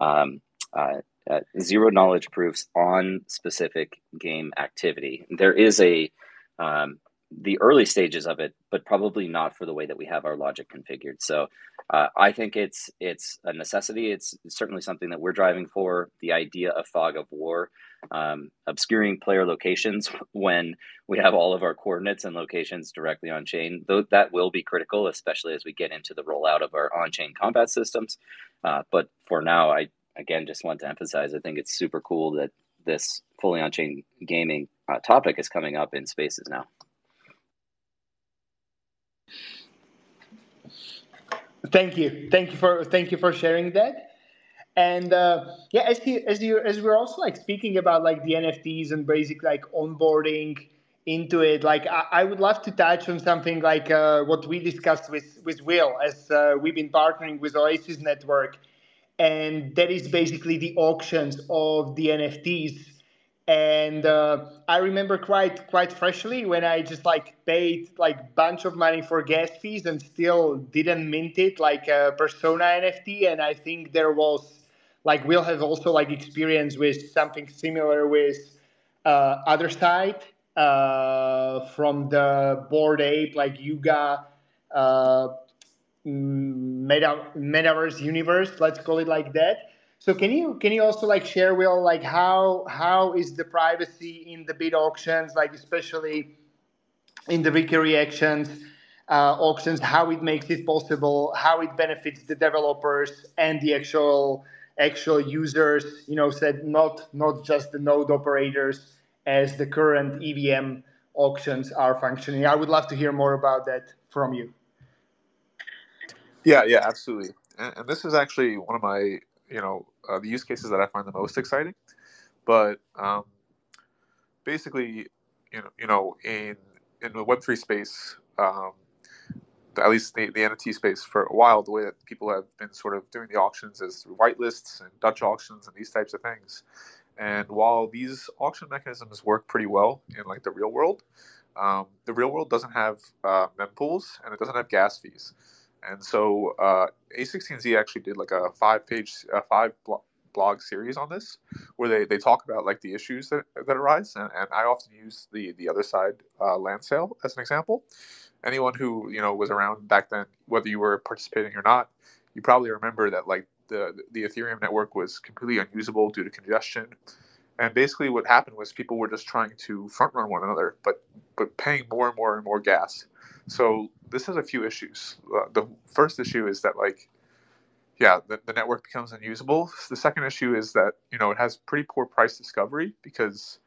zero knowledge proofs on specific game activity. There is the early stages of it, but probably not for the way that we have our logic configured. So I think it's a necessity. It's certainly something that we're driving for. The idea of fog of war, obscuring player locations when we have all of our coordinates and locations directly on chain, that will be critical, especially as we get into the rollout of our on-chain combat systems. But for now, I again just want to emphasize, I think it's super cool that this fully on-chain gaming topic is coming up in spaces now. Thank you for sharing that. And as we're also like speaking about like the NFTs and basically like onboarding into it, like I would love to touch on something like what we discussed with Will, as we've been partnering with Oasis Network, and that is basically the auctions of the NFTs. And I remember quite freshly when I just like paid like bunch of money for gas fees and still didn't mint it, like a Persona NFT. And I think there was like we'll have also like experience with something similar with other side from the Bored Ape, like Yuga metaverse universe, let's call it like that. So can you also like share, Will, like how is the privacy in the bid auctions, like especially in the Wiki reactions auctions, how it makes it possible, how it benefits the developers and the actual users, said not just the node operators as the current EVM auctions are functioning. I would love to hear more about that from you. Yeah, absolutely. And this is actually one of my, the use cases that I find the most exciting. But basically, in the Web3 space, at least the NFT space for a while, the way that people have been sort of doing the auctions is through whitelists and Dutch auctions and these types of things. And while these auction mechanisms work pretty well in like the real world doesn't have mempools and it doesn't have gas fees. And so A16Z actually did like a 5-blog series on this, where they talk about like the issues that arise. And I often use the other side land sale as an example. Anyone who was around back then, whether you were participating or not, you probably remember that like the Ethereum network was completely unusable due to congestion. And basically what happened was people were just trying to front run one another, but paying more and more and more gas. So this has a few issues. The first issue is that the network becomes unusable. The second issue is that it has pretty poor price discovery because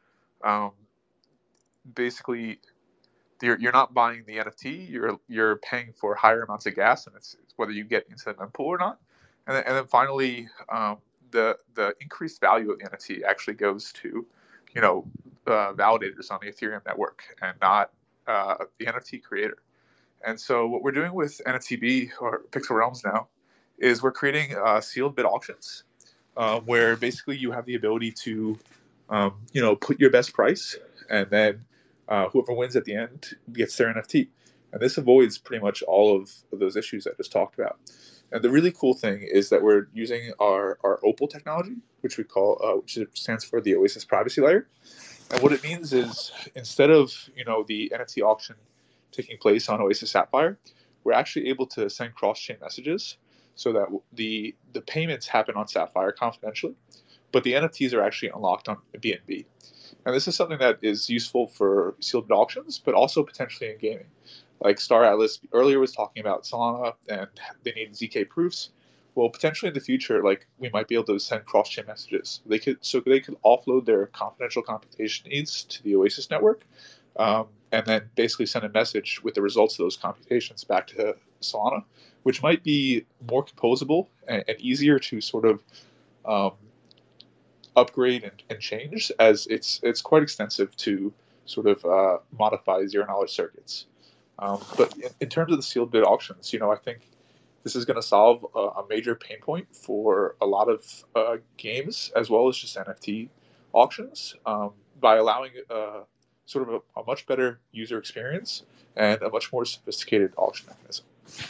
basically you're not buying the NFT. You're paying for higher amounts of gas, and it's whether you get into the mempool or not. And then finally, the increased value of the NFT actually goes to validators on the Ethereum network and not the NFT creator. And so what we're doing with NFTB or Pixel Realms now is we're creating sealed bid auctions where basically you have the ability to, put your best price, and then whoever wins at the end gets their NFT. And this avoids pretty much all of those issues I just talked about. And the really cool thing is that we're using our Opal technology, which we call, which stands for the Oasis Privacy Layer. And what it means is instead of, the NFT auction taking place on Oasis Sapphire, we're actually able to send cross-chain messages so that the payments happen on Sapphire confidentially, but the NFTs are actually unlocked on BNB. And this is something that is useful for sealed bid auctions, but also potentially in gaming. Like Star Atlas earlier was talking about Solana, and they need ZK proofs. Well, potentially in the future, like we might be able to send cross-chain messages. They could offload their confidential computation needs to the Oasis network, and then basically send a message with the results of those computations back to Solana, which might be more composable and easier to sort of um, upgrade and change, as it's quite extensive to sort of modify zero-knowledge circuits. But in terms of the sealed bid auctions, I think this is going to solve a major pain point for a lot of games, as well as just NFT auctions, by allowing sort of a much better user experience and a much more sophisticated auction mechanism.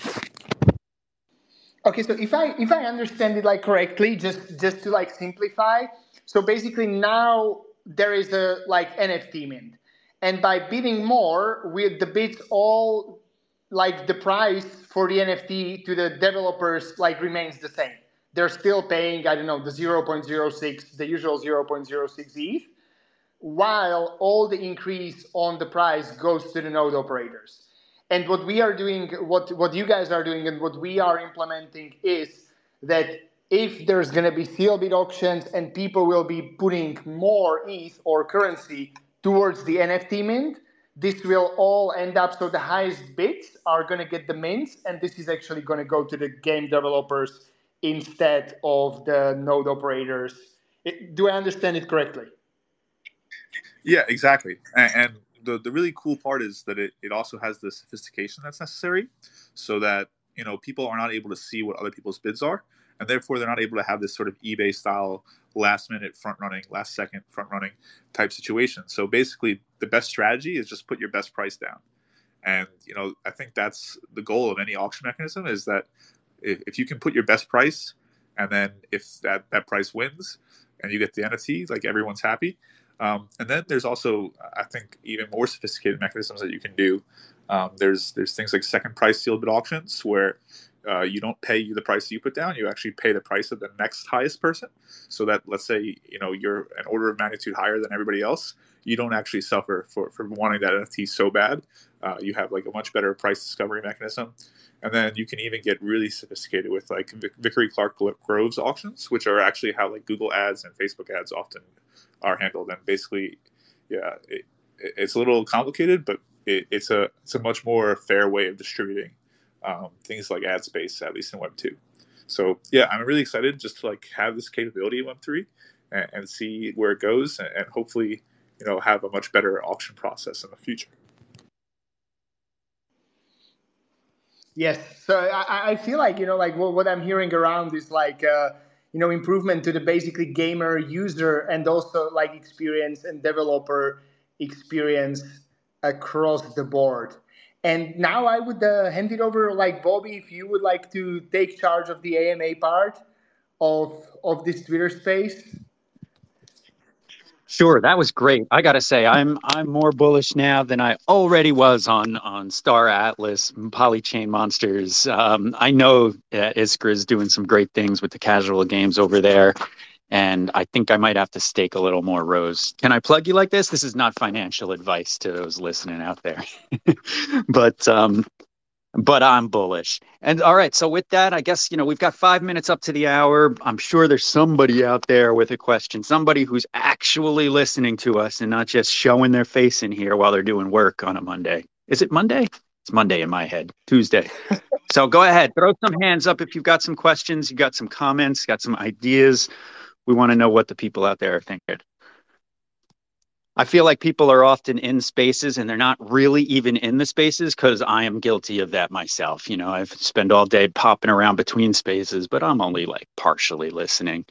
Okay, so if I understand it like correctly, just to like simplify, so basically now there is a like NFT mint, and by bidding more, with the bids all like the price for the NFT to the developers like remains the same. They're still paying, I don't know, the 0.06, the usual 0.06 ETH, while all the increase on the price goes to the node operators. And what we are doing, what you guys are doing, and what we are implementing is that if there's going to be sealed bid auctions and people will be putting more ETH or currency towards the NFT mint, this will all end up, so the highest bids are going to get the mints, and this is actually going to go to the game developers instead of the node operators. Do I understand it correctly? Yeah, exactly. And the really cool part is that it also has the sophistication that's necessary, so that people are not able to see what other people's bids are, and therefore they're not able to have this sort of eBay style last minute front running, last second front running type situation. So basically, the best strategy is just put your best price down. And I think that's the goal of any auction mechanism, is that if you can put your best price, and then if that price wins and you get the NFT, like, everyone's happy. And then there's also, I think, even more sophisticated mechanisms that you can do. There's things like second price sealed bid auctions, where you don't pay the price you put down, you actually pay the price of the next highest person. So that, let's say, you're an order of magnitude higher than everybody else, you don't actually suffer for wanting that NFT so bad. You have like a much better price discovery mechanism. And then you can even get really sophisticated with like Vickery Clark Groves auctions, which are actually how like Google ads and Facebook ads often are handled. And basically, yeah, it's a little complicated, but it's a much more fair way of distributing things like ad space, at least in Web 2. So yeah, I'm really excited just to like have this capability in Web 3 and see where it goes, and hopefully have a much better auction process in the future. Yes, so I feel like like what I'm hearing around is like improvement to the basically gamer user, and also like experience and developer experience across the board. And now I would hand it over, like, Bobby, if you would like to take charge of the AMA part of this Twitter space. Sure, that was great. I got to say, I'm more bullish now than I already was on Star Atlas, Polychain Monsters. I know Iskra is doing some great things with the casual games over there, and I think I might have to stake a little more rows. Can I plug you like this? This is not financial advice to those listening out there, but I'm bullish. And all right, so with that, I guess, we've got 5 minutes up to the hour. I'm sure there's somebody out there with a question, somebody who's actually listening to us and not just showing their face in here while they're doing work on a Monday. Is it Monday? It's Monday in my head, Tuesday. So go ahead, throw some hands up if you've got some questions, you got some comments, got some ideas. We want to know what the people out there are thinking. I feel like people are often in spaces and they're not really even in the spaces, because I am guilty of that myself. I've spent all day popping around between spaces, but I'm only like partially listening.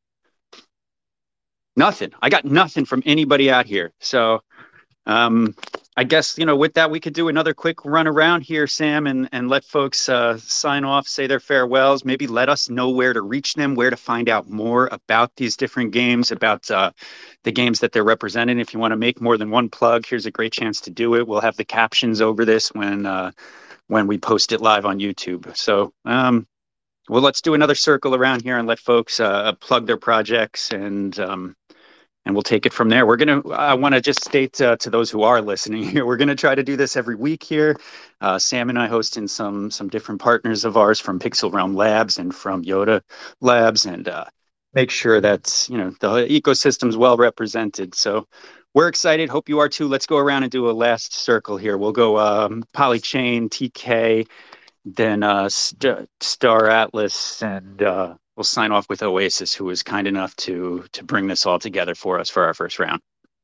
Nothing. I got nothing from anybody out here. So I guess, with that, we could do another quick run around here, Sam, and let folks sign off, say their farewells, maybe let us know where to reach them, where to find out more about these different games, about the games that they're representing. If you want to make more than one plug, here's a great chance to do it. We'll have the captions over this when we post it live on YouTube. So, well, let's do another circle around here and let folks plug their projects, and we'll take it from there. I want to just state to those who are listening here, we're going to try to do this every week here. Sam and I hosting some different partners of ours from Pixel Realm Labs and from Yoda Labs, and make sure that, the ecosystem's well represented. So we're excited. Hope you are too. Let's go around and do a last circle here. We'll go Polychain, TK, then Star Atlas, and we'll sign off with Oasis, who was kind enough to bring this all together for us for our first round.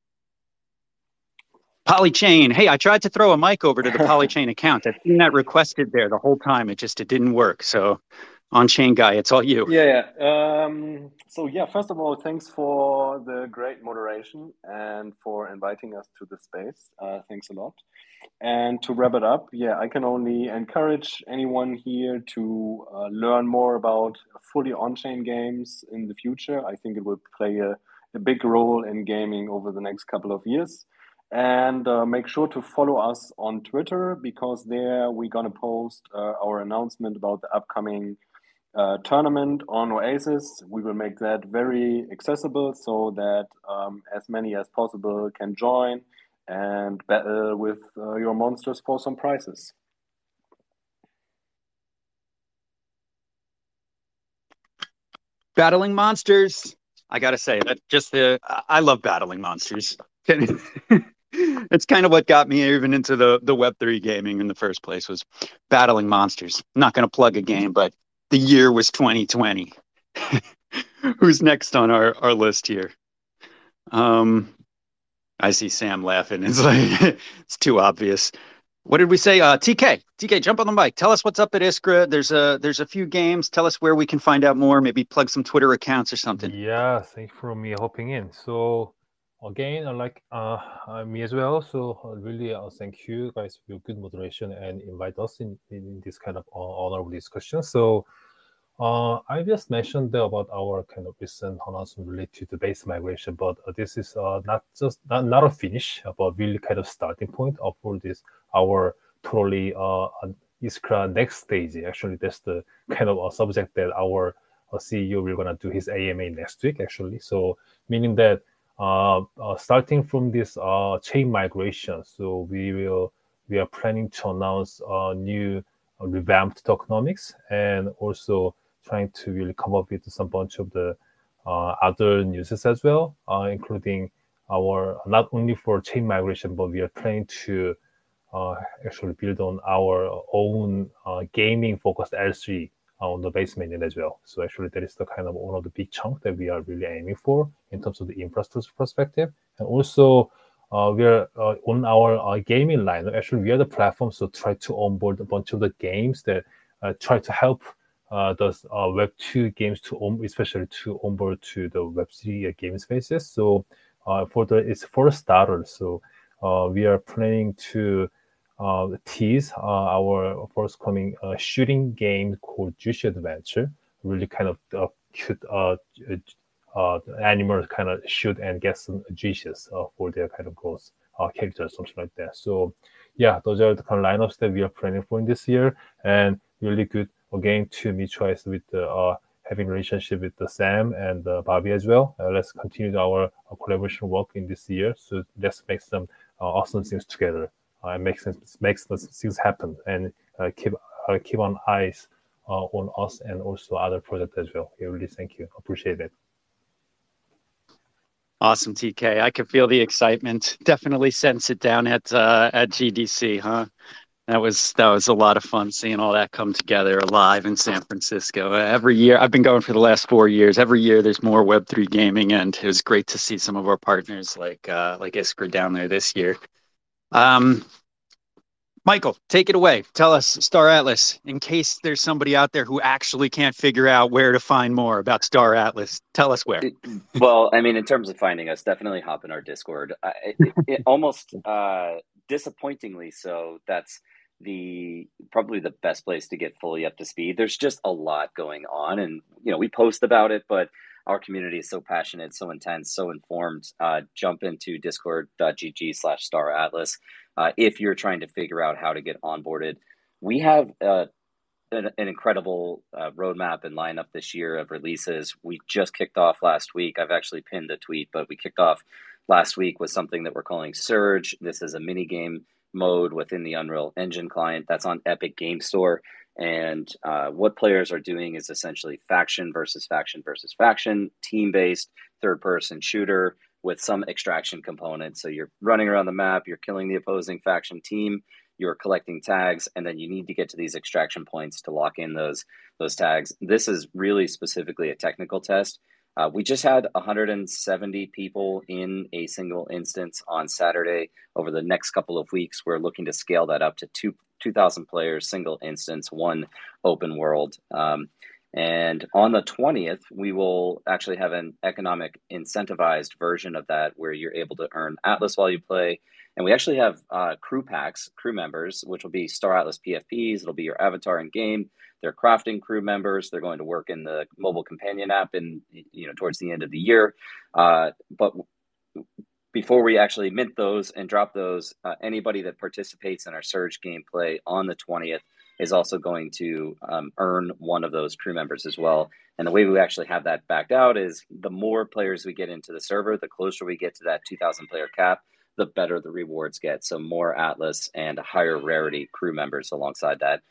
Polychain. Hey, I tried to throw a mic over to the Polychain account. I've seen that requested there the whole time. It didn't work. So on-chain guy, it's all you. Yeah. First of all, thanks for the great moderation and for inviting us to the space. Thanks a lot. And to wrap it up, I can only encourage anyone here to learn more about fully on-chain games in the future. I think it will play a big role in gaming over the next couple of years. And make sure to follow us on Twitter, because there we're going to post our announcement about the upcoming tournament on Oasis. We will make that very accessible so that as many as possible can join and battle with your monsters for some prizes. Battling monsters. I gotta say that I love battling monsters. It's kind of what got me even into the Web3 gaming in the first place, was battling monsters. I'm not going to plug a game, but the year was 2020. Who's next on our list here? I see Sam laughing. It's like, it's too obvious. What did we say? TK, jump on the mic. Tell us what's up at Iskra. There's a few games. Tell us where we can find out more. Maybe plug some Twitter accounts or something. Yeah, thanks for me hopping in. So again, like me as well. So really, thank you guys for your good moderation and invite us in this kind of honorable discussion. So I just mentioned about our kind of recent announcement related to base migration, but this is not a finish, but really kind of starting point for this our totally Iskra next stage. Actually, that's the kind of subject that our CEO we're gonna do his AMA next week. Actually, so meaning that starting from this chain migration, so we are planning to announce new revamped tokenomics, and also trying to really come up with some bunch of the other news as well, including our not only for chain migration, but we are planning to actually build on our own gaming focused L3 on the base mainnet as well. So actually that is the kind of one of the big chunk that we are really aiming for in terms of the infrastructure perspective. And also we are on our gaming line. Actually, we are the platform, so try to onboard a bunch of the games that try to help those Web2 games especially to onboard to the Web3 game spaces. So it's for a starter. So we are planning to tease our forthcoming shooting game called Juicy Adventure. Really kind of cute animals kind of shoot and get some juices for their kind of growth characters, something like that. So yeah, those are the kind of lineups that we are planning for in this year, and really good again to mutualize with the having relationship with the Sam and Bobby as well. Let's continue our collaboration work in this year. So let's make some awesome things together. Makes those things happen, and keep on eyes on us and also other projects as well. Yeah, really, thank you, appreciate it. Awesome, TK. I can feel the excitement. Definitely sense it down at GDC, huh? That was a lot of fun seeing all that come together live in San Francisco. Every year, I've been going for the last 4 years. Every year, there's more Web3 gaming, and it was great to see some of our partners like Iskra down there this year. Michael, take it away. Tell us, Star Atlas, in case there's somebody out there who actually can't figure out where to find more about Star Atlas. Tell us where. Well, I mean, in terms of finding us, definitely hop in our Discord. It almost disappointingly so, that's probably the best place to get fully up to speed. There's just a lot going on, and we post about it, but our community is so passionate, so intense, so informed. Jump into discord.gg/Star Atlas. If you're trying to figure out how to get onboarded. We have an incredible roadmap and lineup this year of releases. We just kicked off last week. I've actually pinned a tweet, but we kicked off last week with something that we're calling Surge. This is a mini game mode within the Unreal Engine client that's on Epic Game Store. And what players are doing is essentially faction versus faction versus faction, team-based, third-person shooter with some extraction components. So you're running around the map, you're killing the opposing faction team, you're collecting tags, and then you need to get to these extraction points to lock in those tags. This is really specifically a technical test. We just had 170 people in a single instance on Saturday. Over the next couple of weeks, we're looking to scale that up to 2,000 players, single instance, one open world. And on the 20th, we will actually have an economic incentivized version of that where you're able to earn Atlas while you play. And we actually have crew packs, crew members, which will be Star Atlas PFPs. It'll be your avatar in game. They're crafting crew members. They're going to work in the mobile companion app in, towards the end of the year. But before we actually mint those and drop those, anybody that participates in our Surge gameplay on the 20th is also going to earn one of those crew members as well. And the way we actually have that backed out is the more players we get into the server, the closer we get to that 2,000 player cap, the better the rewards get. So more Atlas and higher rarity crew members alongside that.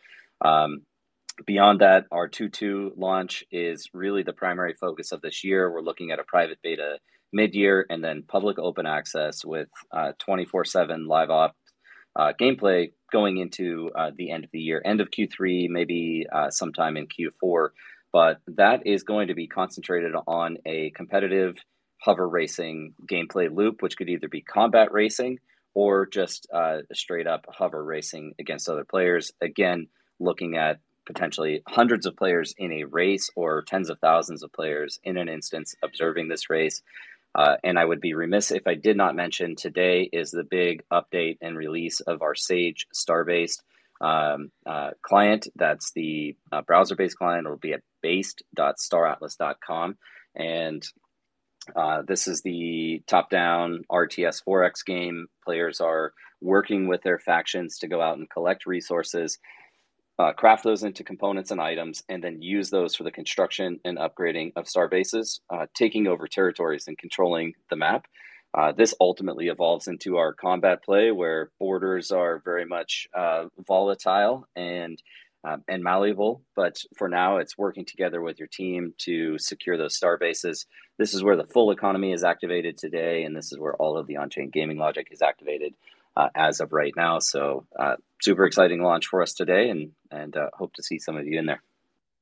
Beyond that, our 2.2 launch is really the primary focus of this year. We're looking at a private beta mid-year and then public open access with 24/7 live op gameplay going into the end of the year, end of Q3, maybe sometime in Q4. But that is going to be concentrated on a competitive hover racing gameplay loop, which could either be combat racing or just straight up hover racing against other players. Again, looking at potentially hundreds of players in a race or tens of thousands of players in an instance observing this race. And I would be remiss if I did not mention today is the big update and release of our Sage Star-based client. That's the browser-based client. It'll be at based.staratlas.com. And this is the top-down RTS 4X game. Players are working with their factions to go out and collect resources, craft those into components and items, and then use those for the construction and upgrading of star bases, taking over territories and controlling the map. This ultimately evolves into our combat play, where borders are very much volatile and malleable. But for now, it's working together with your team to secure those star bases. This is where the full economy is activated today, and this is where all of the on-chain gaming logic is activated as of right now. So super exciting launch for us today, and hope to see some of you in there.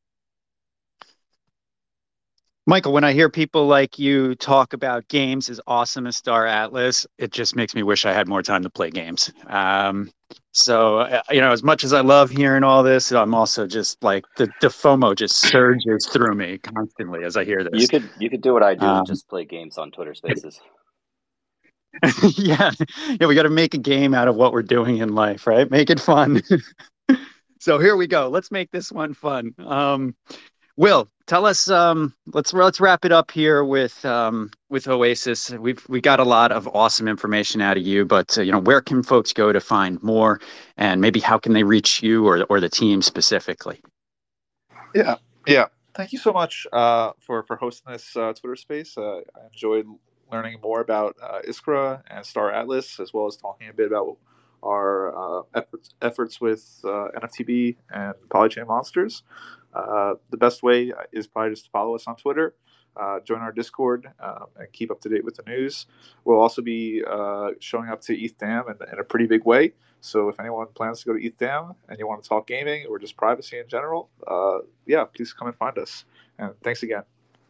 Michael, when I hear people like you talk about games as awesome as Star Atlas, it just makes me wish I had more time to play games. So, as much as I love hearing all this, I'm also just like the FOMO just surges through me constantly as I hear this. You could do what I do and just play games on Twitter Spaces. Yeah, we got to make a game out of what we're doing in life, right? Make it fun. So here we go. Let's make this one fun. Will, tell us. Let's wrap it up here with Oasis. We got a lot of awesome information out of you, but where can folks go to find more, and maybe how can they reach you or the team specifically? Yeah. Thank you so much for hosting this Twitter space. I enjoyed learning more about Iskra and Star Atlas, as well as talking a bit about our efforts with NFTB and Polychain Monsters. The best way is probably just to follow us on Twitter, join our Discord, and keep up to date with the news. We'll also be showing up to ETHDAM in a pretty big way. So if anyone plans to go to ETHDAM and you want to talk gaming or just privacy in general, please come and find us. And thanks again.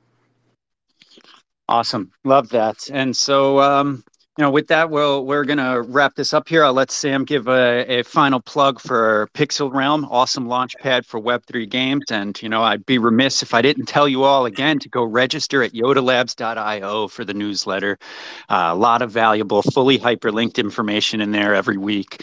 Awesome. Love that. And so, with that, we're going to wrap this up here. I'll let Sam give a final plug for Pixel Realm, awesome launch pad for Web3 games. And, I'd be remiss if I didn't tell you all again to go register at yodalabs.io for the newsletter. A lot of valuable, fully hyperlinked information in there every week.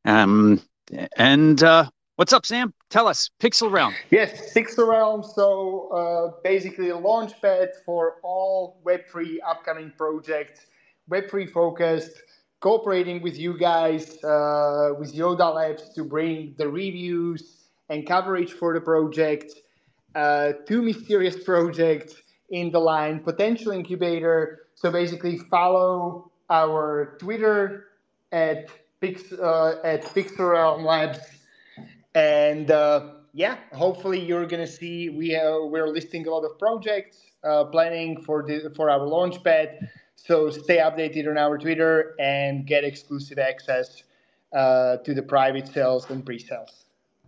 What's up, Sam? Tell us, Pixel Realm. Yes, Pixel Realm. So basically a launch pad for all Web3 upcoming projects, Web3 focused, cooperating with you guys, with Yoda Labs to bring the reviews and coverage for the project, 2 mysterious projects in the line, potential incubator. So basically follow our Twitter at Pixel Realm Labs. And hopefully you're gonna see we're listing a lot of projects, planning for our launch pad. So stay updated on our Twitter and get exclusive access to the private sales and pre-sales.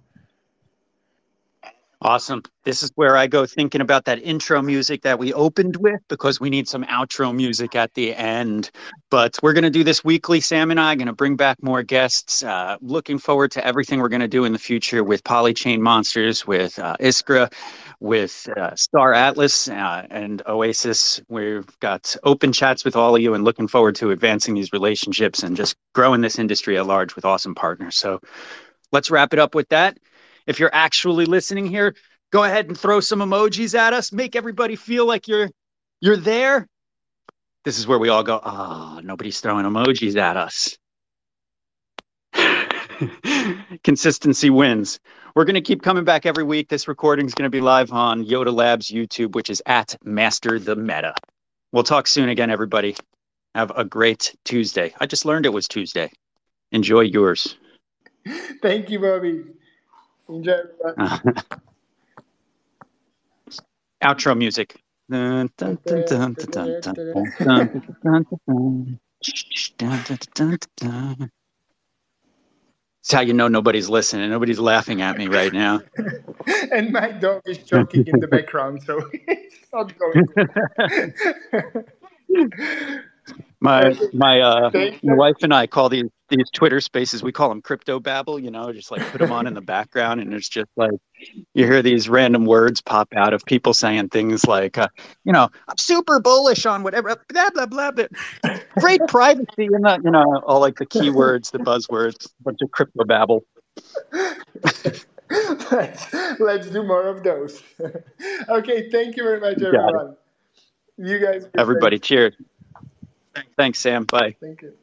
Awesome. This is where I go thinking about that intro music that we opened with, because we need some outro music at the end. But we're going to do this weekly. Sam and I are going to bring back more guests. Looking forward to everything we're going to do in the future with Polychain Monsters, with Iskra, with Star Atlas and Oasis. We've got open chats with all of you and looking forward to advancing these relationships and just growing this industry at large with awesome partners. So let's wrap it up with that. If you're actually listening here, go ahead and throw some emojis at us. Make everybody feel like you're there. This is where we all go, nobody's throwing emojis at us. Consistency wins. We're going to keep coming back every week. This recording is going to be live on Yoda Labs YouTube, which is at Master the Meta. We'll talk soon again, everybody. Have a great Tuesday. I just learned it was Tuesday. Enjoy yours. Thank you, Bobby. Enjoy, everyone. Outro music. Dun, dun, dun, dun, dun, dun, dun, dun, dun, dun. It's how you know nobody's listening. Nobody's laughing at me right now. And my dog is choking in the background, so it's not going. My wife and I call these Twitter spaces, we call them crypto babble, just like put them on in the background, and it's just like you hear these random words pop out of people saying things like, I'm super bullish on whatever, blah, blah, blah, blah. Great privacy, and all like the keywords, the buzzwords, a bunch of crypto babble. Let's do more of those. Okay, thank you very much, everyone. You guys. Everybody, cheers. Thanks, Sam. Bye. Thank you.